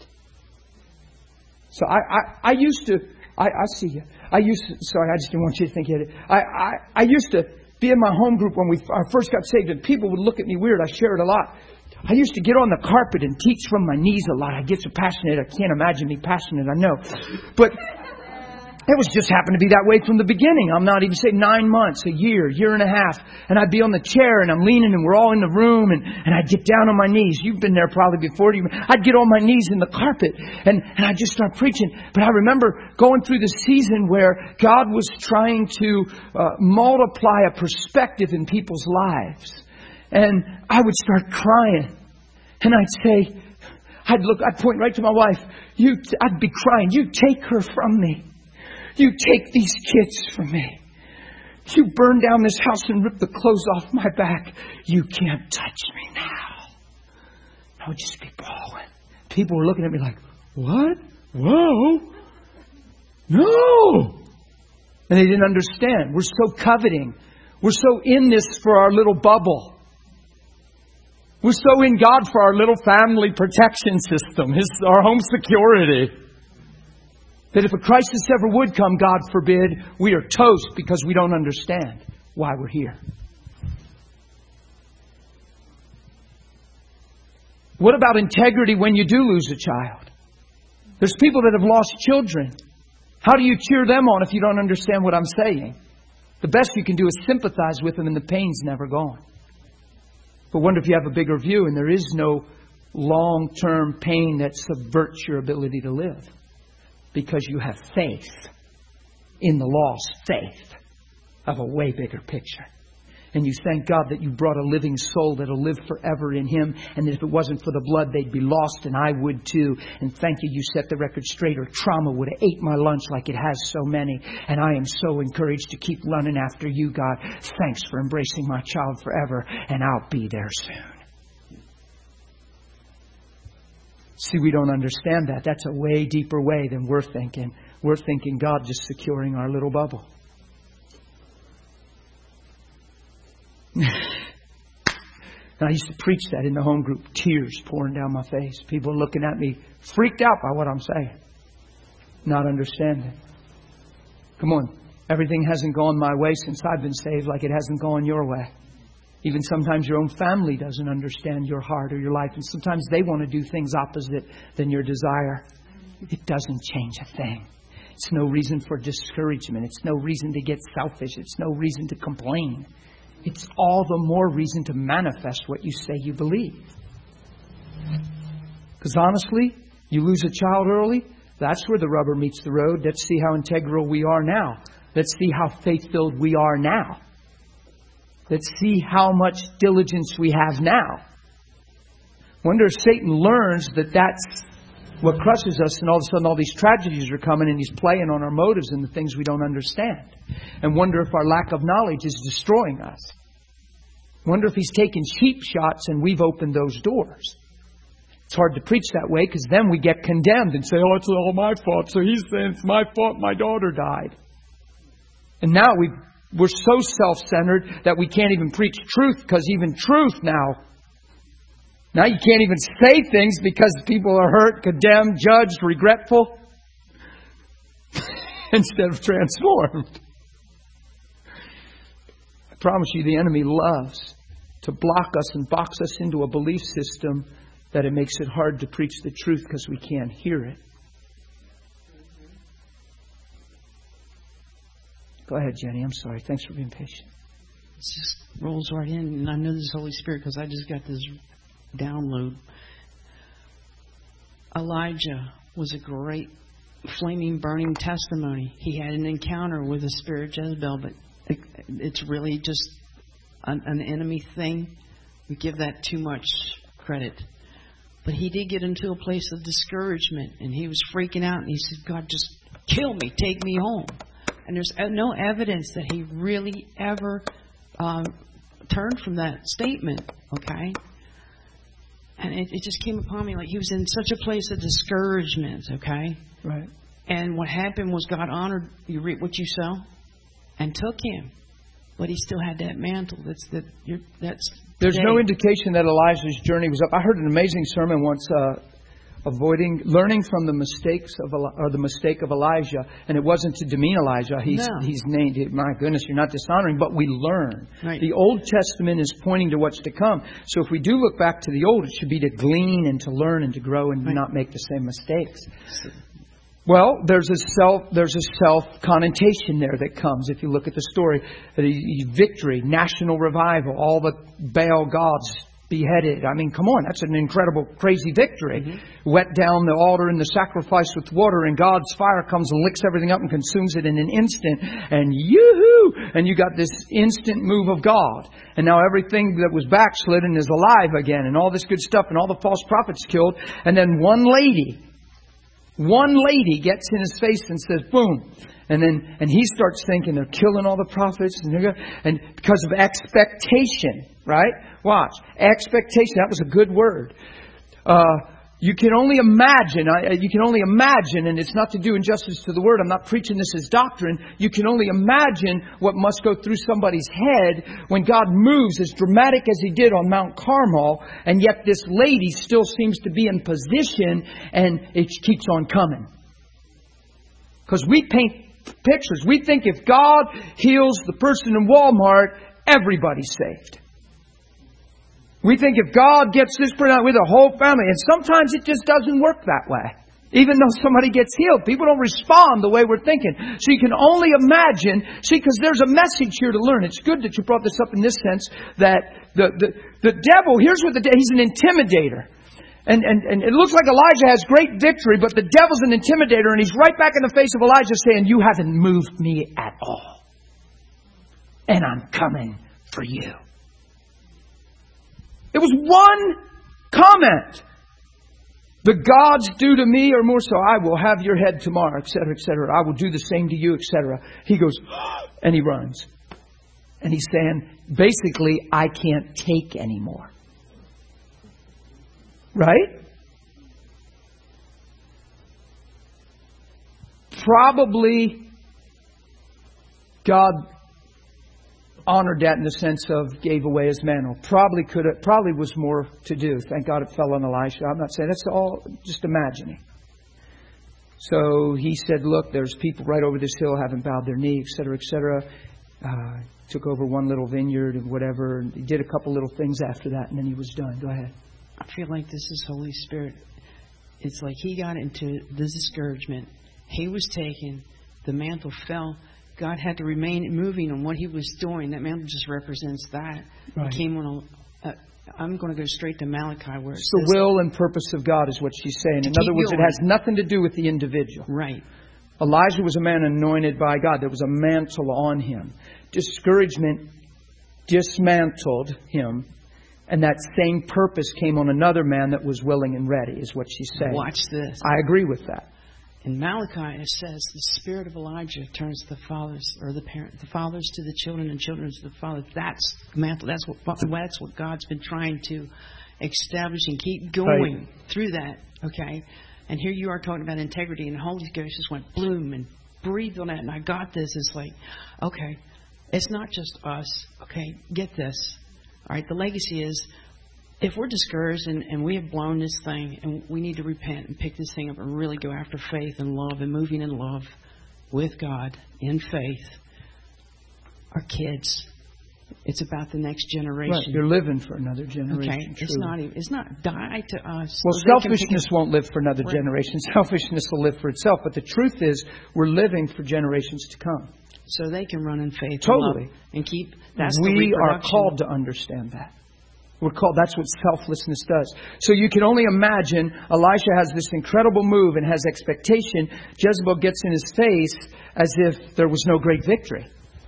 So I, I, I used to... I, I see you. I used to, sorry, I just didn't want you to think you had it. I, I, I used to be in my home group when we I first got saved, and people would look at me weird. I share it a lot. I used to get on the carpet and teach from my knees a lot. I get so passionate. I can't imagine me passionate, I know. But it was just happened to be that way from the beginning. I'm not even saying nine months, a year, year and a half. And I'd be on the chair and I'm leaning and we're all in the room and, and I'd get down on my knees. You've been there probably before. I'd get on my knees in the carpet and, and I'd just start preaching. But I remember going through the season where God was trying to uh, multiply a perspective in people's lives. And I would start crying. And I'd say, I'd look, I'd point right to my wife. You, I'd be crying. You take her from me. You take these kids from me. You burn down this house and rip the clothes off my back. You can't touch me now. I would just be bawling. People were looking at me like, what? Whoa. No. And they didn't understand. We're so coveting. We're so in this for our little bubble. We're so in God for our little family protection system. His, our home security. That if a crisis ever would come, God forbid, we are toast because we don't understand why we're here. What about integrity when you do lose a child? There's people that have lost children. How do you cheer them on if you don't understand what I'm saying? The best you can do is sympathize with them and the pain's never gone. But wonder if you have a bigger view and there is no long-term pain that subverts your ability to live. Because you have faith in the lost faith of a way bigger picture. And you thank God that you brought a living soul that will live forever in Him. And that if it wasn't for the blood, they'd be lost, and I would too. And thank you, you set the record straight, or trauma would have ate my lunch like it has so many. And I am so encouraged to keep running after you, God. Thanks for embracing my child forever, and I'll be there soon. See, we don't understand that. That's a way deeper way than we're thinking. We're thinking God just securing our little bubble. And I used to preach that in the home group, tears pouring down my face. People looking at me, freaked out by what I'm saying. Not understanding. Come on. Everything hasn't gone my way since I've been saved, like it hasn't gone your way. Even sometimes your own family doesn't understand your heart or your life. And sometimes they want to do things opposite than your desire. It doesn't change a thing. It's no reason for discouragement. It's no reason to get selfish. It's no reason to complain. It's all the more reason to manifest what you say you believe. Because honestly, you lose a child early, that's where the rubber meets the road. Let's see how integral we are now. Let's see how faith-filled we are now. Let's see how much diligence we have now. Wonder if Satan learns that that's what crushes us, and all of a sudden all these tragedies are coming, and he's playing on our motives and the things we don't understand. And wonder if our lack of knowledge is destroying us. Wonder if he's taking cheap shots and we've opened those doors. It's hard to preach that way, because then we get condemned and say, oh, it's all my fault. So he's saying it's my fault my daughter died. And now we we're so self-centered that we can't even preach truth, because even truth now Now you can't even say things because people are hurt, condemned, judged, regretful, instead of transformed. I promise you, the enemy loves to block us and box us into a belief system that it makes it hard to preach the truth because we can't hear it. Go ahead, Jenny. I'm sorry. Thanks for being patient. It just rolls right in, and I know this is Holy Spirit because I just got this download. Elijah was a great flaming, burning testimony. He had an encounter with the spirit Jezebel, but it, it's really just an, an enemy thing. We give that too much credit. But he did get into a place of discouragement, and he was freaking out, and he said, God, just kill me, take me home. And there's no evidence that he really ever um, turned from that statement, okay? And it, it just came upon me like he was in such a place of discouragement, okay? Right. And what happened was God honored, you reap what you sow, and took him. But he still had that mantle. That's that. You're, that's. There's today. no indication that Elijah's journey was up. I heard an amazing sermon once, uh, avoiding, learning from the mistakes of or the mistake of Elijah, and it wasn't to demean Elijah. He's no. he's named. My goodness, you're not dishonoring, but we learn. Right. The Old Testament is pointing to what's to come. So if we do look back to the Old, it should be to glean and to learn and to grow and right. not make the same mistakes. Well, there's a self there's a self connotation there that comes if you look at the story. The victory, national revival, all the Baal gods beheaded. I mean, come on, that's an incredible, crazy victory. Mm-hmm. Wet down the altar and the sacrifice with water, and God's fire comes and licks everything up and consumes it in an instant. And yoo-hoo! And you got this instant move of God. And now everything that was backslidden is alive again, and all this good stuff, and all the false prophets killed. And then one lady, one lady gets in his face and says, boom. And then and he starts thinking they're killing all the prophets. And, they're, and because of expectation, right? Watch. Expectation. That was a good word. Uh, you can only imagine. I, you can only imagine, and it's not to do injustice to the word. I'm not preaching this as doctrine. You can only imagine what must go through somebody's head when God moves as dramatic as He did on Mount Carmel, and yet this lady still seems to be in position, and it keeps on coming. Because we paint pictures. We think if God heals the person in Walmart, everybody's saved. We think if God gets this person out with a whole family, and sometimes it just doesn't work that way. Even though somebody gets healed, people don't respond the way we're thinking. So you can only imagine, see, because there's a message here to learn. It's good that you brought this up in this sense, that the, the, the devil, here's what the devil, he's an intimidator. And, and, and it looks like Elijah has great victory, but the devil's an intimidator, and he's right back in the face of Elijah saying, you haven't moved me at all. And I'm coming for you. It was one comment. The gods do to me or more so. I will have your head tomorrow, et cetera, et cetera. I will do the same to you, et cetera. He goes, and he runs. And he's saying, basically, I can't take anymore. Right? Probably God honored that in the sense of gave away his mantle. Probably could have, probably was more to do. Thank God it fell on Elisha. I'm not saying that's all just imagining. So he said, look, there's people right over this hill haven't bowed their knee, et cetera, et cetera. Uh, took over one little vineyard and whatever. And he did a couple little things after that, and then he was done. Go ahead. I feel like this is Holy Spirit. It's like he got into the discouragement. He was taken. The mantle fell. God had to remain moving on what he was doing. That mantle just represents that. Right. He came on a, uh, I'm going to go straight to Malachi where it's the will and purpose of God is what she's saying. In other words, going. It has nothing to do with the individual. Right. Elijah was a man anointed by God. There was a mantle on him. Discouragement dismantled him. And that same purpose came on another man that was willing and ready, is what she's saying. Watch this. I agree with that. In Malachi, it says the spirit of Elijah turns the fathers or the parent, the fathers to the children, and children to the fathers. That's mantle. That's what that's what God's been trying to establish and keep going right. through that. Okay, and here you are talking about integrity, and the Holy Ghost just went bloom and breathed on that. And I got this. It's like, okay, it's not just us. Okay, get this. All right, the legacy is, if we're discouraged and, and we have blown this thing and we need to repent and pick this thing up and really go after faith and love and moving in love with God in faith, our kids, it's about the next generation. Right, you're living for another generation. Okay, it's not even, it's not die to us. Well, selfishness won't live for another right. generation. Selfishness will live for itself. But the truth is, we're living for generations to come. So they can run in faith totally. and love and keep. That's we the reproduction. are called to understand that. We're called. That's what selflessness does. So you can only imagine Elisha has this incredible move and has expectation. Jezebel gets in his face as if there was no great victory.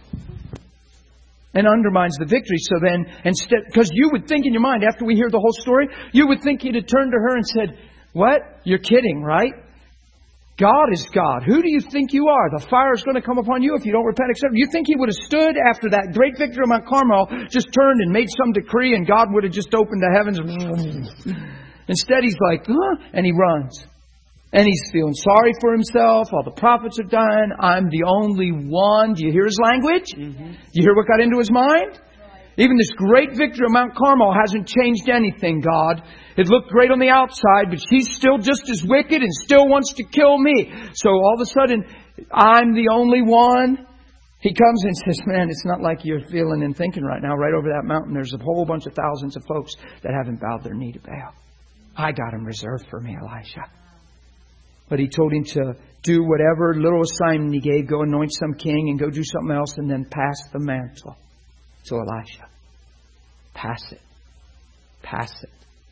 And undermines the victory. So then, instead, because you would think in your mind, after we hear the whole story, you would think he'd have turned to her and said, what? You're kidding, right? God is God. Who do you think you are? The fire is going to come upon you if you don't repent, et cetera. You think he would have stood after that great victory on Mount Carmel, just turned and made some decree, and God would have just opened the heavens? Instead, he's like, huh? And he runs. And he's feeling sorry for himself. All the prophets are dying. I'm the only one. Do you hear his language? Mm-hmm. Do you hear what got into his mind? Even this great victory on Mount Carmel hasn't changed anything, God. It looked great on the outside, but she's still just as wicked and still wants to kill me. So all of a sudden, I'm the only one. He comes and says, man, it's not like you're feeling and thinking right now. Right over that mountain, there's a whole bunch of thousands of folks that haven't bowed their knee to Baal. I got them reserved for me, Elisha. But he told him to do whatever little assignment he gave, go anoint some king and go do something else and then pass the mantle to Elisha. Pass it. Pass it.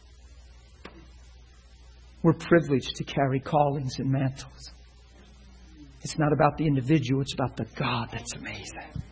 We're privileged to carry callings and mantles. It's not about the individual, it's about the God that's amazing.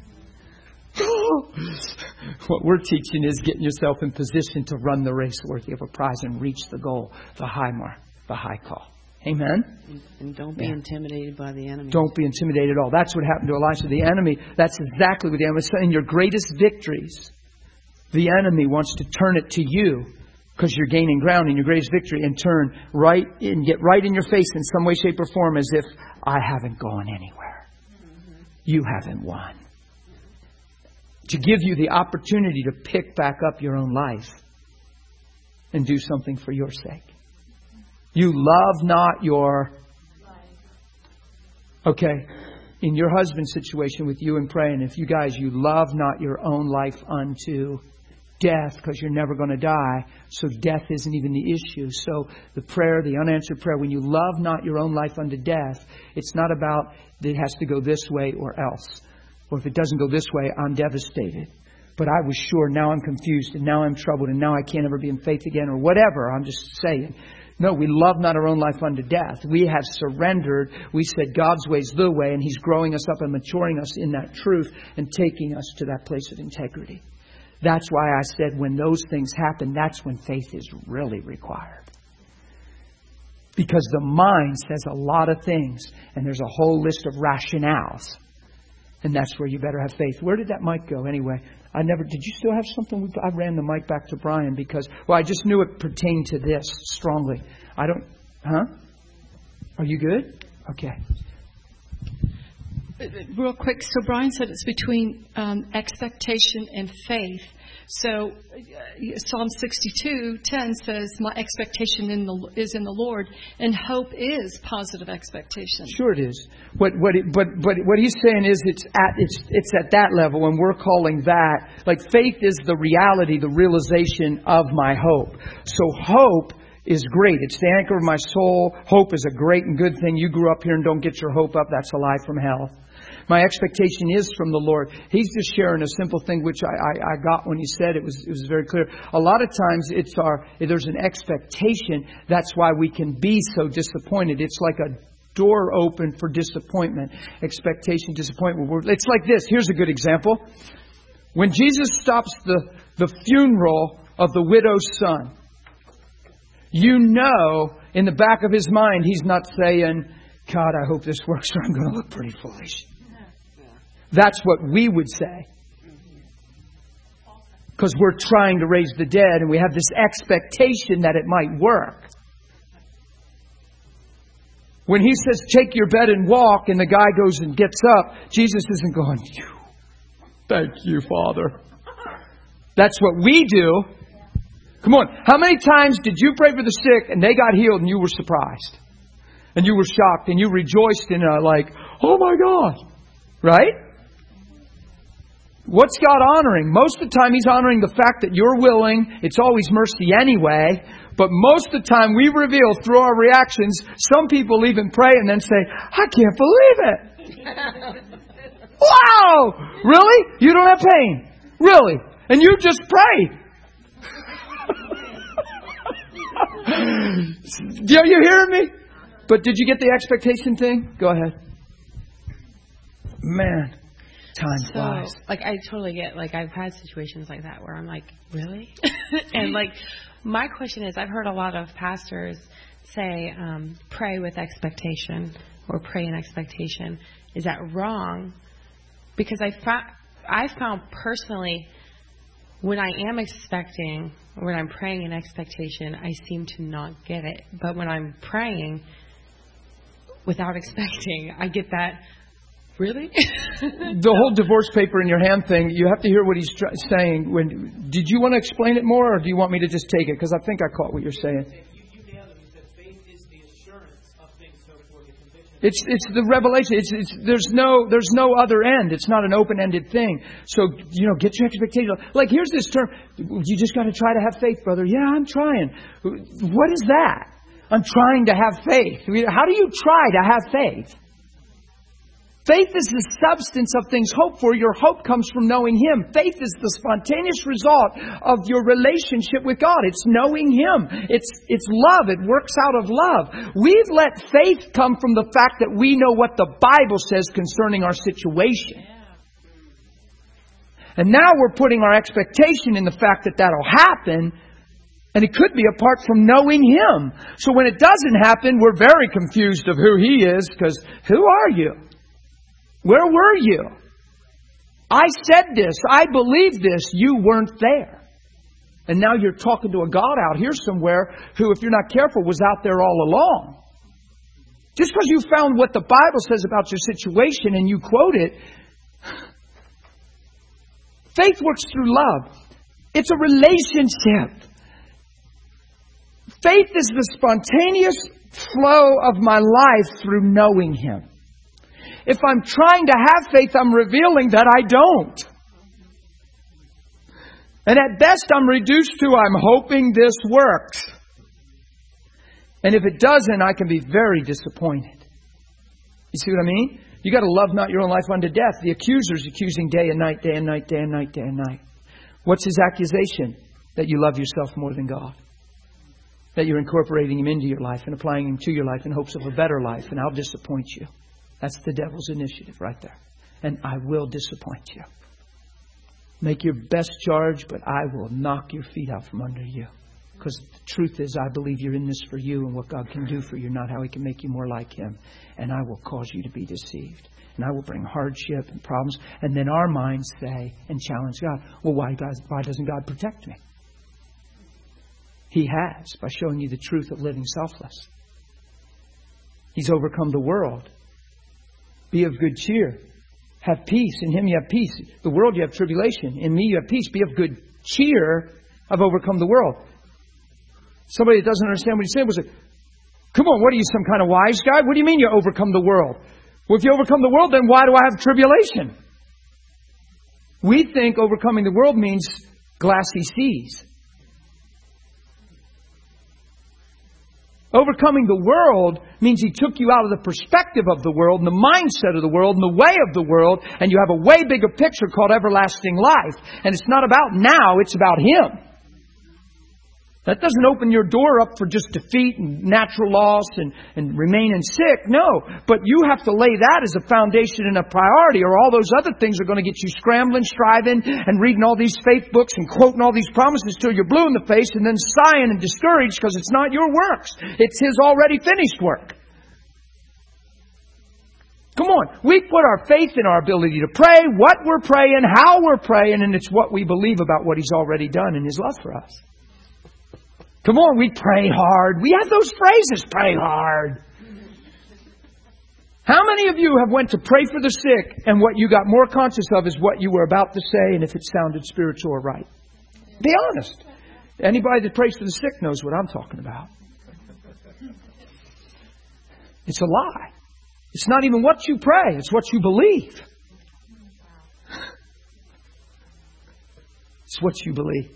What we're teaching is getting yourself in position to run the race worthy of a prize and reach the goal, the high mark, the high call. Amen? And, and don't be yeah. intimidated by the enemy. Don't be intimidated at all. That's what happened to Elisha. The enemy, that's exactly what the enemy is saying. Your greatest victories, the enemy wants to turn it to you because you're gaining ground in your greatest victory and turn right and get right in your face in some way, shape, or form as if I haven't gone anywhere. Mm-hmm. You haven't won. To give you the opportunity to pick back up your own life and do something for your sake. You love not your... Okay. In your husband's situation with you and praying, if you guys, you love not your own life unto death because you're never going to die. So death isn't even the issue. So the prayer, the unanswered prayer, when you love not your own life unto death, it's not about it has to go this way or else. Or if it doesn't go this way, I'm devastated. But I was sure, now I'm confused, and now I'm troubled, and now I can't ever be in faith again, or whatever. I'm just saying. No, we love not our own life unto death. We have surrendered. We said God's way is the way, and He's growing us up and maturing us in that truth and taking us to that place of integrity. That's why I said when those things happen, that's when faith is really required. Because the mind says a lot of things, and there's a whole list of rationales. And that's where you better have faith. Where did that mic go anyway? I never, did you still have something? I ran the mic back to Brian because, well, I just knew it pertained to this strongly. I don't, huh? Are you good? Okay. Real quick, so Brian said it's between um, expectation and faith. So uh, Psalm sixty-two ten says, "My expectation in the is in the Lord," and hope is positive expectation. Sure, it is. What what it, but but what he's saying is it's at it's it's at that level, and we're calling that like faith is the reality, the realization of my hope. So hope is great. It's the anchor of my soul. Hope is a great and good thing. You grew up here and don't get your hope up. That's a lie from hell. My expectation is from the Lord. He's just sharing a simple thing, which I, I, I got when he said it was it was very clear. A lot of times it's our there's an expectation. That's why we can be so disappointed. It's like a door open for disappointment. Expectation, disappointment. It's like this. Here's a good example. When Jesus stops the, the funeral of the widow's son, you know in the back of his mind he's not saying, God, I hope this works or I'm going to look pretty foolish. That's what we would say. Because we're trying to raise the dead and we have this expectation that it might work. When he says, take your bed and walk, and the guy goes and gets up, Jesus isn't going, thank you, Father. That's what we do. Come on. How many times did you pray for the sick and they got healed and you were surprised? And you were shocked and you rejoiced in a like, oh my God. Right? What's God honoring? Most of the time He's honoring the fact that you're willing. It's always mercy anyway. But most of the time we reveal through our reactions, some people even pray and then say, I can't believe it. Wow! Really? You don't have pain? Really? And you just prayed. Are you hearing me? But did you get the expectation thing? Go ahead. Man, time so, flies. Like, I totally get, like, I've had situations like that where I'm like, really? And, like, my question is, I've heard a lot of pastors say, um, pray with expectation or pray in expectation. Is that wrong? Because I, fa- I found personally, when I am expecting, when I'm praying in expectation, I seem to not get it. But when I'm praying without expecting, I get that, really? The whole divorce paper in your hand thing, you have to hear what he's tr- saying. When Did you want to explain it more, or do you want me to just take it? Because I think I caught what you're saying. You, you nailed it. You said faith is the assurance of things hoped for, the conviction. It's it's the revelation. It's it's there's no there's no other end. It's not an open-ended thing. So, you know, get your expectation. Like, here's this term. You just got to try to have faith, brother. Yeah, I'm trying. What is that? I'm trying to have faith. How do you try to have faith? Faith is the substance of things hoped for. Your hope comes from knowing Him. Faith is the spontaneous result of your relationship with God. It's knowing Him. It's it's love. It works out of love. We've let faith come from the fact that we know what the Bible says concerning our situation. And now we're putting our expectation in the fact that that'll happen. And it could be apart from knowing Him. So when it doesn't happen, we're very confused of who He is, because who are you? Where were you? I said this. I believed this. You weren't there. And now you're talking to a God out here somewhere who, if you're not careful, was out there all along. Just because you found what the Bible says about your situation and you quote it, faith works through love. It's a relationship. Faith is the spontaneous flow of my life through knowing Him. If I'm trying to have faith, I'm revealing that I don't. And at best, I'm reduced to, I'm hoping this works. And if it doesn't, I can be very disappointed. You see what I mean? You got to love not your own life unto death. The accuser's accusing day and night, day and night, day and night, day and night. What's his accusation? That you love yourself more than God. That you're incorporating him into your life and applying him to your life in hopes of a better life. And I'll disappoint you. That's the devil's initiative right there. And I will disappoint you. Make your best charge, but I will knock your feet out from under you. Because the truth is, I believe you're in this for you and what God can do for you, not how he can make you more like him. And I will cause you to be deceived. And I will bring hardship and problems. And then our minds say and challenge God, well, why, God, why doesn't God protect me? He has, by showing you the truth of living selfless. He's overcome the world. Be of good cheer. Have peace. In him you have peace. The world you have tribulation. In me you have peace. Be of good cheer. I've overcome the world. Somebody that doesn't understand what he's saying was like, come on, what are you, some kind of wise guy? What do you mean you overcome the world? Well, if you overcome the world, then why do I have tribulation? We think overcoming the world means glassy seas. Overcoming the world means he took you out of the perspective of the world and the mindset of the world and the way of the world, and you have a way bigger picture called everlasting life. And it's not about now, it's about him. That doesn't open your door up for just defeat and natural loss and, and remaining sick. No. But you have to lay that as a foundation and a priority, or all those other things are going to get you scrambling, striving, and reading all these faith books and quoting all these promises till you're blue in the face and then sighing and discouraged because it's not your works. It's his already finished work. Come on. We put our faith in our ability to pray, what we're praying, how we're praying, and it's what we believe about what he's already done in his love for us. Come on, we pray hard. We have those phrases, pray hard. How many of you have went to pray for the sick and what you got more conscious of is what you were about to say and if it sounded spiritual or right? Be honest. Anybody that prays for the sick knows what I'm talking about. It's a lie. It's not even what you pray. It's what you believe. It's what you believe.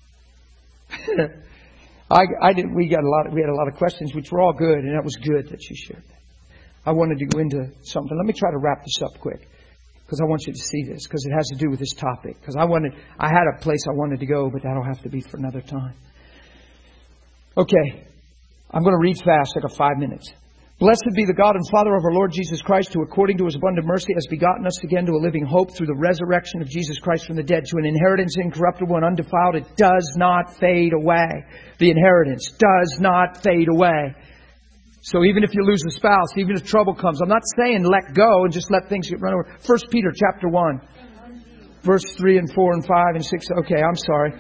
I, I did. We got a lot. Of, we had a lot of questions, which were all good, and that was good that you shared that. I wanted to go into something. Let me try to wrap this up quick, because I want you to see this, because it has to do with this topic. Because I wanted, I had a place I wanted to go, but that'll have to be for another time. Okay, I'm going to read fast. I got five minutes. Blessed be the God and Father of our Lord Jesus Christ, who according to his abundant mercy has begotten us again to a living hope through the resurrection of Jesus Christ from the dead, to an inheritance incorruptible and undefiled. It does not fade away. The inheritance does not fade away. So even if you lose a spouse, even if trouble comes, I'm not saying let go and just let things get run over. First Peter chapter one, verse three and four and five and six. Okay, I'm sorry.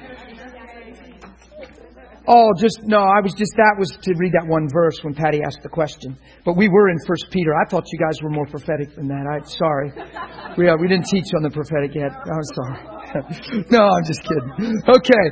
Oh, just, no, I was just, that was to read that one verse when Patty asked the question. But we were in First Peter. I thought you guys were more prophetic than that. I'm sorry. We, uh, we didn't teach on the prophetic yet. I'm sorry. No, I'm just kidding. Okay.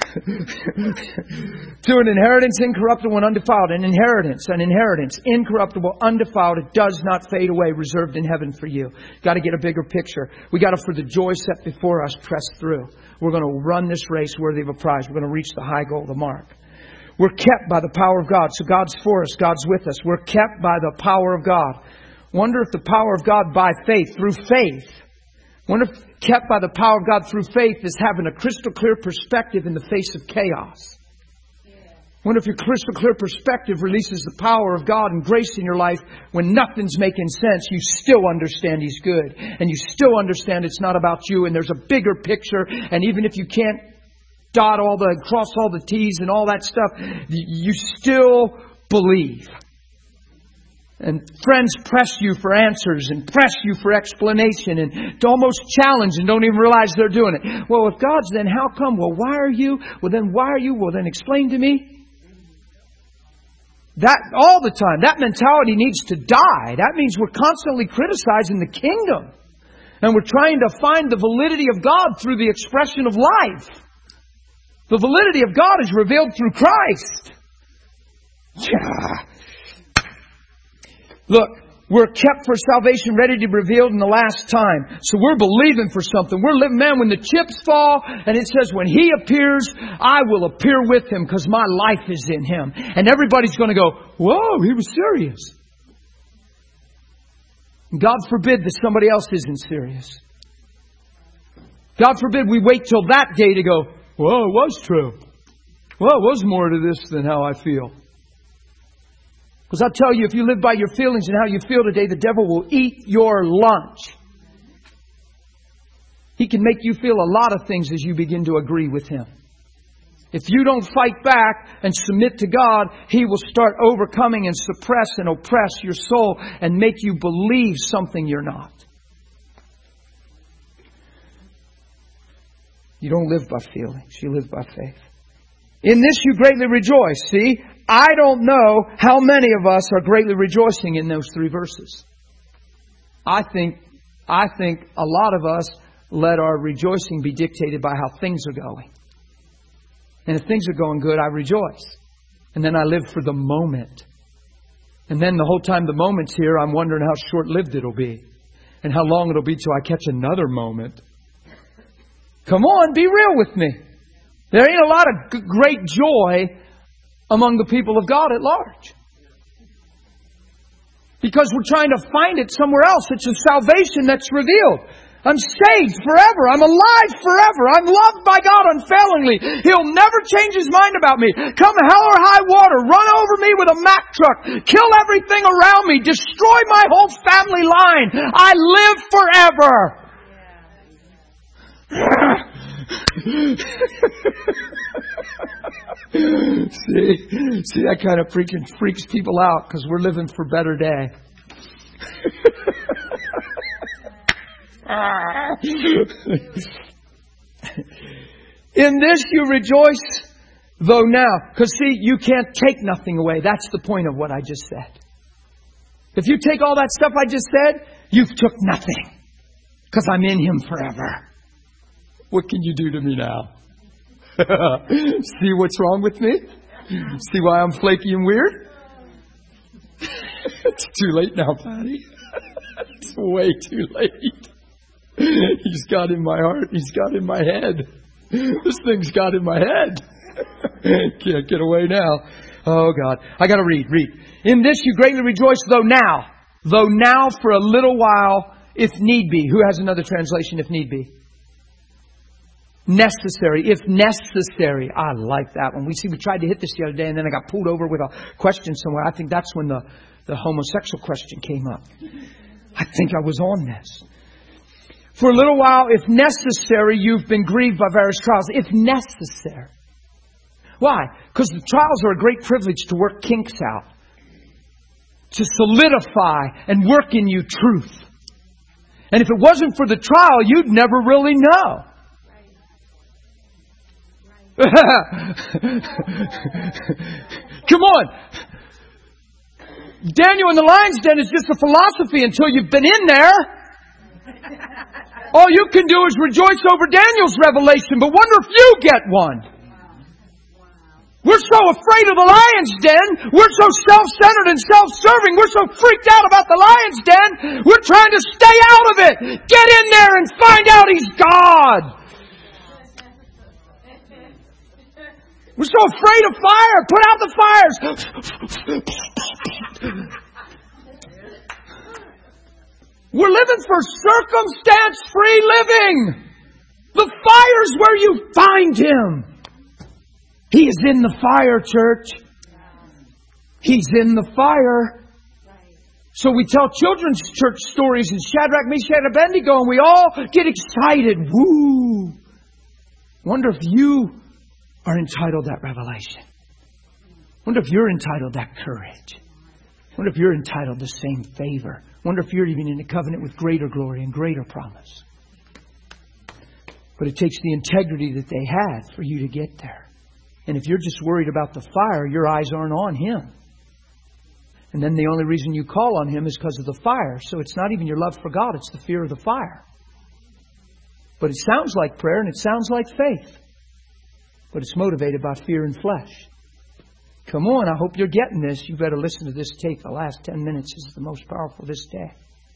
To an inheritance incorruptible and undefiled. An inheritance, an inheritance, incorruptible, undefiled. It does not fade away, reserved in heaven for you. Got to get a bigger picture. We got to, for the joy set before us, press through. We're going to run this race worthy of a prize. We're going to reach the high goal, the mark. We're kept by the power of God. So God's for us. God's with us. We're kept by the power of God. Wonder if the power of God by faith, through faith. Wonder if kept by the power of God through faith is having a crystal clear perspective in the face of chaos. Wonder if your crystal clear perspective releases the power of God and grace in your life when nothing's making sense. You still understand He's good. And you still understand it's not about you. And there's a bigger picture. And even if you can't dot all the, cross all the T's and all that stuff, you still believe. And friends press you for answers and press you for explanation and to almost challenge and don't even realize they're doing it. Well, if God's, then how come? Well, why are you? Well, then why are you? Well, then explain to me. That all the time, that mentality needs to die. That means we're constantly criticizing the kingdom. And we're trying to find the validity of God through the expression of life. The validity of God is revealed through Christ. Yeah. Look, we're kept for salvation, ready to be revealed in the last time. So we're believing for something. We're living, man, when the chips fall, and it says, when He appears, I will appear with Him because my life is in Him. And everybody's going to go, whoa, He was serious. And God forbid that somebody else isn't serious. God forbid we wait till that day to go, well, it was true. Well, it was more to this than how I feel. Because I'll tell you, if you live by your feelings and how you feel today, the devil will eat your lunch. He can make you feel a lot of things as you begin to agree with him. If you don't fight back and submit to God, He will start overcoming and suppress and oppress your soul and make you believe something you're not. You don't live by feelings. You live by faith. In this you greatly rejoice. See, I don't know how many of us are greatly rejoicing in those three verses. I think, I think a lot of us let our rejoicing be dictated by how things are going. And if things are going good, I rejoice. And then I live for the moment. And then the whole time the moment's here, I'm wondering how short-lived it'll be. And how long it'll be till I catch another moment. Come on, be real with me. There ain't a lot of g- great joy among the people of God at large. Because we're trying to find it somewhere else. It's a salvation that's revealed. I'm saved forever. I'm alive forever. I'm loved by God unfailingly. He'll never change His mind about me. Come hell or high water. Run over me with a Mack truck. Kill everything around me. Destroy my whole family line. I live forever. see, see, that kind of freaking freaks people out because we're living for better day. In this you rejoice, though now. Because see, you can't take nothing away. That's the point of what I just said. If you take all that stuff I just said, you've took nothing. Because I'm in Him forever. What can you do to me now? See what's wrong with me? See why I'm flaky and weird? It's too late now, Patty. It's way too late. He's got in my heart. He's got in my head. This thing's got in my head. Can't get away now. Oh, God. I got to read. Read. In this you greatly rejoice, though now. Though now for a little while, if need be. Who has another translation, if need be? Necessary. If necessary. I like that one. We see, we tried to hit this the other day and then I got pulled over with a question somewhere. I think that's when the, the homosexual question came up. I think I was on this. For a little while, if necessary, you've been grieved by various trials. If necessary. Why? Because the trials are a great privilege to work kinks out. To solidify and work in you truth. And if it wasn't for the trial, you'd never really know. Come on. Daniel in the lion's den is just a philosophy until you've been in there. All you can do is rejoice over Daniel's revelation, but wonder if you get one. We're so afraid of the lion's den. We're so self-centered and self-serving. We're so freaked out about the lion's den. We're trying to stay out of it. Get in there and find out He's God. We're so afraid of fire. Put out the fires. We're living for circumstance-free living. The fire's where you find Him. He is in the fire, church. He's in the fire. So we tell children's church stories in Shadrach, Meshach, and Abednego, and we all get excited. Woo! Wonder if you are entitled that revelation. Wonder if you're entitled that courage. Wonder if you're entitled the same favor. Wonder if you're even in a covenant with greater glory and greater promise. But it takes the integrity that they had for you to get there. And if you're just worried about the fire, your eyes aren't on Him. And then the only reason you call on Him is because of the fire. So it's not even your love for God, it's the fear of the fire. But it sounds like prayer and it sounds like faith. But it's motivated by fear and flesh. Come on, I hope you're getting this. You better listen to this tape. The last ten minutes is the most powerful this day.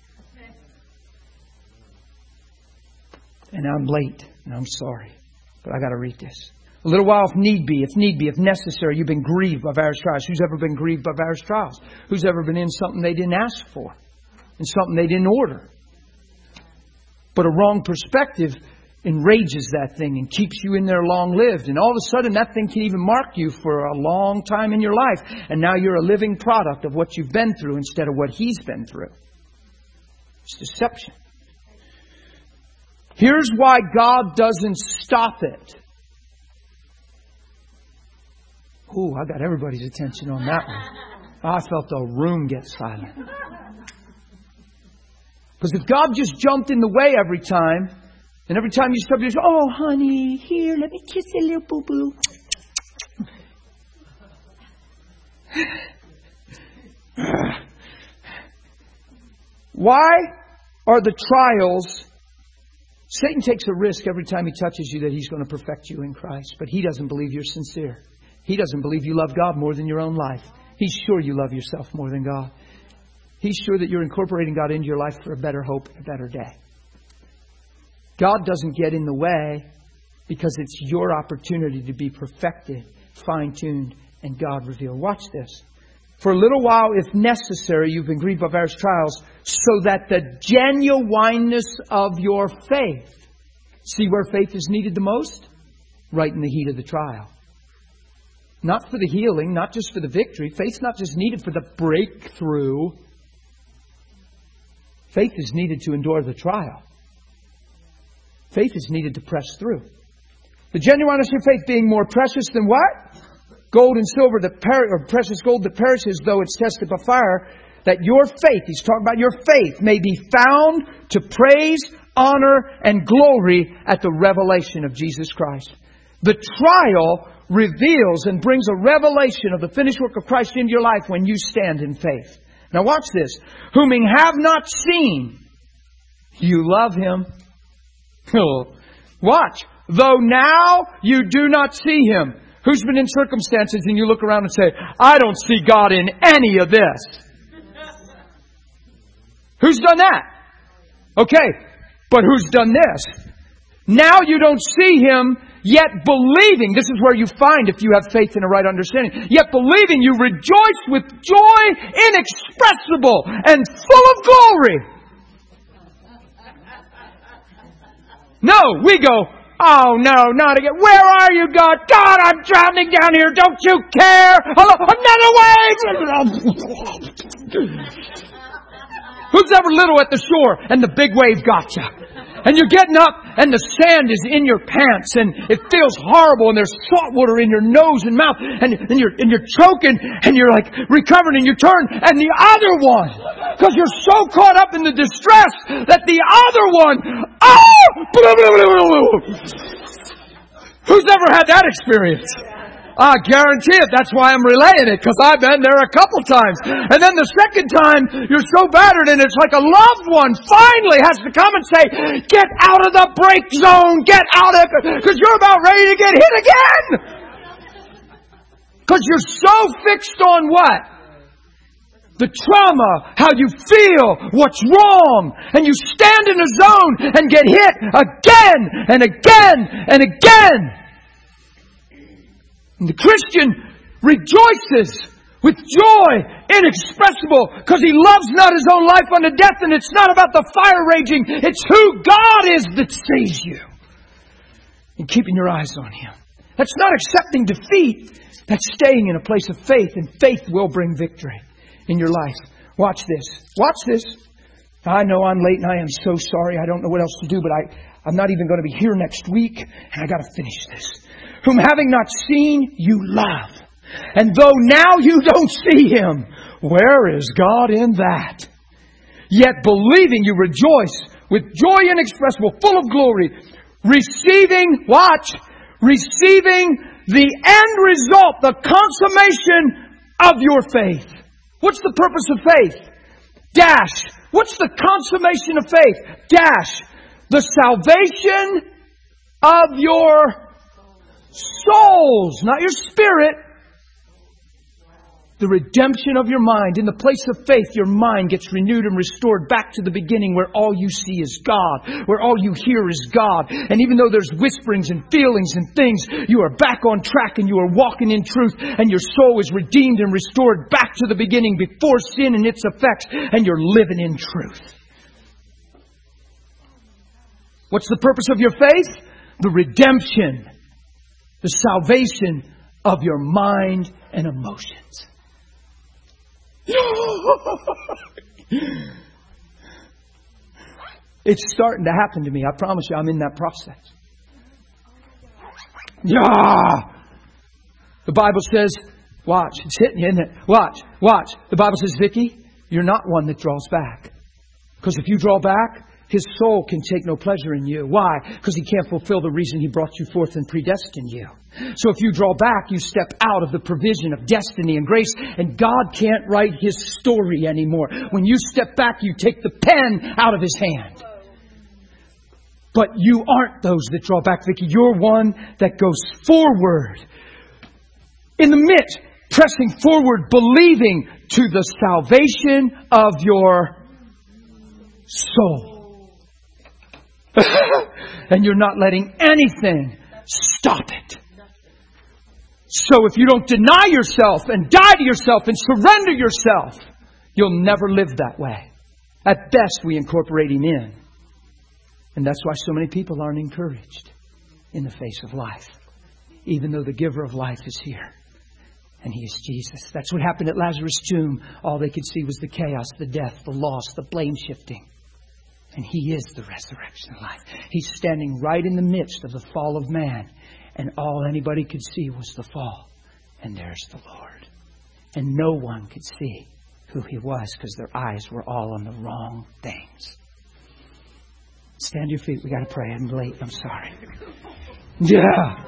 And I'm late, and I'm sorry. But I got to read this. A little while if need be, if need be, if necessary, you've been grieved by various trials. Who's ever been grieved by various trials? Who's ever been in something they didn't ask for? In something they didn't order? But a wrong perspective enrages that thing and keeps you in there long-lived. And all of a sudden, that thing can even mark you for a long time in your life. And now you're a living product of what you've been through instead of what he's been through. It's deception. Here's why God doesn't stop it. Ooh, I got everybody's attention on that one. I felt the room get silent. Because if God just jumped in the way every time, and every time you start, you say, oh, honey, here, let me kiss you, little boo-boo. Why are the trials... Satan takes a risk every time he touches you that he's going to perfect you in Christ. But he doesn't believe you're sincere. He doesn't believe you love God more than your own life. He's sure you love yourself more than God. He's sure that you're incorporating God into your life for a better hope and a better day. God doesn't get in the way because it's your opportunity to be perfected, fine-tuned, and God revealed. Watch this. For a little while, if necessary, you've been grieved by various trials, so that the genuineness of your faith. See where faith is needed the most? Right in the heat of the trial. Not for the healing, not just for the victory. Faith's not just needed for the breakthrough. Faith is needed to endure the trial. Faith is needed to press through. The genuineness of your faith being more precious than what? Gold and silver that per- or precious gold that perishes, though it's tested by fire, that your faith, he's talking about your faith, may be found to praise, honor, and glory at the revelation of Jesus Christ. The trial reveals and brings a revelation of the finished work of Christ into your life when you stand in faith. Now watch this. Whom ye have not seen, you love Him. Watch. Though now you do not see Him. Who's been in circumstances and you look around and say, I don't see God in any of this? Who's done that? Okay, but who's done this? Now you don't see Him, yet believing. This is where you find, if you have faith and a right understanding, yet believing you rejoice with joy inexpressible and full of glory. No, we go, oh no, not again. Where are you, God? God, I'm drowning down here. Don't you care? Hello, another wave! Who's ever little at the shore and the big wave got you? And you're getting up and the sand is in your pants and it feels horrible and there's salt water in your nose and mouth and, and you're and you're choking and you're like recovering and you turn and the other one, because you're so caught up in the distress that the other one, oh! Blah, blah, blah, blah, blah. Who's ever had that experience? I guarantee it. That's why I'm relaying it, because I've been there a couple times. And then the second time, you're so battered and it's like a loved one finally has to come and say, get out of the break zone, get out of it, because you're about ready to get hit again. Because you're so fixed on what? The trauma, how you feel, what's wrong. And you stand in a zone and get hit again and again and again. And the Christian rejoices with joy inexpressible because he loves not his own life unto death, and it's not about the fire raging. It's who God is that saves you. And keeping your eyes on Him. That's not accepting defeat. That's staying in a place of faith, and faith will bring victory in your life. Watch this. Watch this. I know I'm late and I am so sorry. I don't know what else to do, but I, I'm not even going to be here next week, and I got to finish this. Whom having not seen, you love. And though now you don't see Him, where is God in that? Yet believing you rejoice with joy inexpressible, full of glory, receiving, watch, receiving the end result, the consummation of your faith. What's the purpose of faith? Dash. What's the consummation of faith? Dash. The salvation of your souls, not your spirit. The redemption of your mind. In the place of faith, your mind gets renewed and restored back to the beginning where all you see is God, where all you hear is God. And even though there's whisperings and feelings and things, you are back on track and you are walking in truth, and your soul is redeemed and restored back to the beginning before sin and its effects, and you're living in truth. What's the purpose of your faith? The redemption, the salvation of your mind and emotions. It's starting to happen to me. I promise you, I'm in that process. Yeah. The Bible says, watch, it's hitting you, isn't it? Watch, watch. The Bible says, Vicky, you're not one that draws back. Because if you draw back, His soul can take no pleasure in you. Why? Because He can't fulfill the reason He brought you forth and predestined you. So if you draw back, you step out of the provision of destiny and grace, and God can't write His story anymore. When you step back, you take the pen out of His hand. But you aren't those that draw back, Vicky. You're one that goes forward. In the midst, pressing forward, believing to the salvation of your soul. And you're not letting anything stop it. So if you don't deny yourself and die to yourself and surrender yourself, you'll never live that way. At best, we incorporate Him in. And that's why so many people aren't encouraged in the face of life. Even though the giver of life is here. And He is Jesus. That's what happened at Lazarus' tomb. All they could see was the chaos, the death, the loss, the blame shifting. And He is the resurrection of life. He's standing right in the midst of the fall of man. And all anybody could see was the fall. And there's the Lord. And no one could see who He was because their eyes were all on the wrong things. Stand to your feet. We got to pray. I'm late. I'm sorry. Yeah.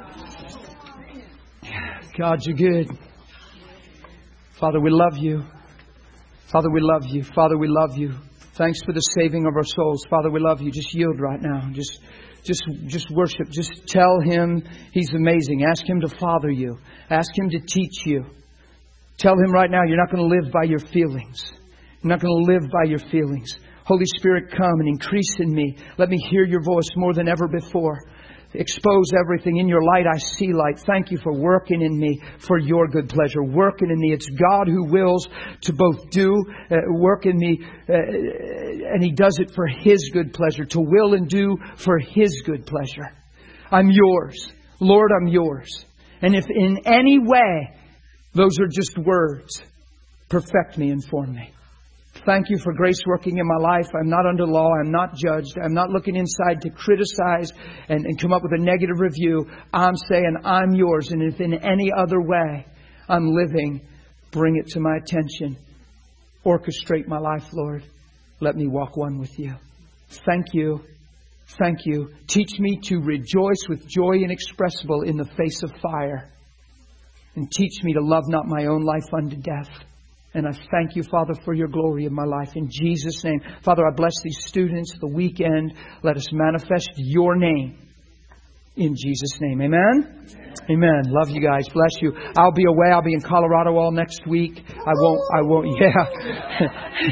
God, You're good. Father, we love You. Father, we love You. Father, we love You. Thanks for the saving of our souls. Father, we love You. Just yield right now. Just, just, just worship. Just tell Him He's amazing. Ask Him to father you. Ask Him to teach you. Tell Him right now you're not going to live by your feelings. You're not going to live by your feelings. Holy Spirit, come and increase in me. Let me hear Your voice more than ever before. Expose everything. In Your light I see light. Thank You for working in me for Your good pleasure. Working in me. It's God who wills to both do, uh, work in me, uh, and He does it for His good pleasure. To will and do for His good pleasure. I'm Yours. Lord, I'm Yours. And if in any way those are just words, perfect me and form me. Thank You for grace working in my life. I'm not under law. I'm not judged. I'm not looking inside to criticize and, and come up with a negative review. I'm saying I'm Yours. And if in any other way I'm living, bring it to my attention. Orchestrate my life, Lord. Let me walk one with You. Thank You. Thank You. Teach me to rejoice with joy inexpressible in the face of fire. And teach me to love not my own life unto death. And I thank You, Father, for Your glory in my life. In Jesus' name. Father, I bless these students the weekend. Let us manifest Your name. In Jesus' name. Amen? Amen. Love you guys. Bless you. I'll be away. I'll be in Colorado all next week. I won't, I won't, yeah.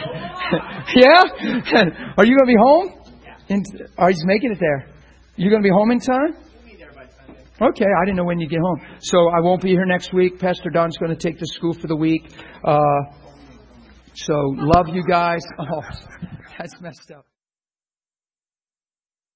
Yeah? Are you going to be home? In, are you making it there? You going to be home in time? Okay, I didn't know when you get home. So I won't be here next week. Pastor Don's going to take the school for the week. Uh, so love you guys. Oh, that's messed up.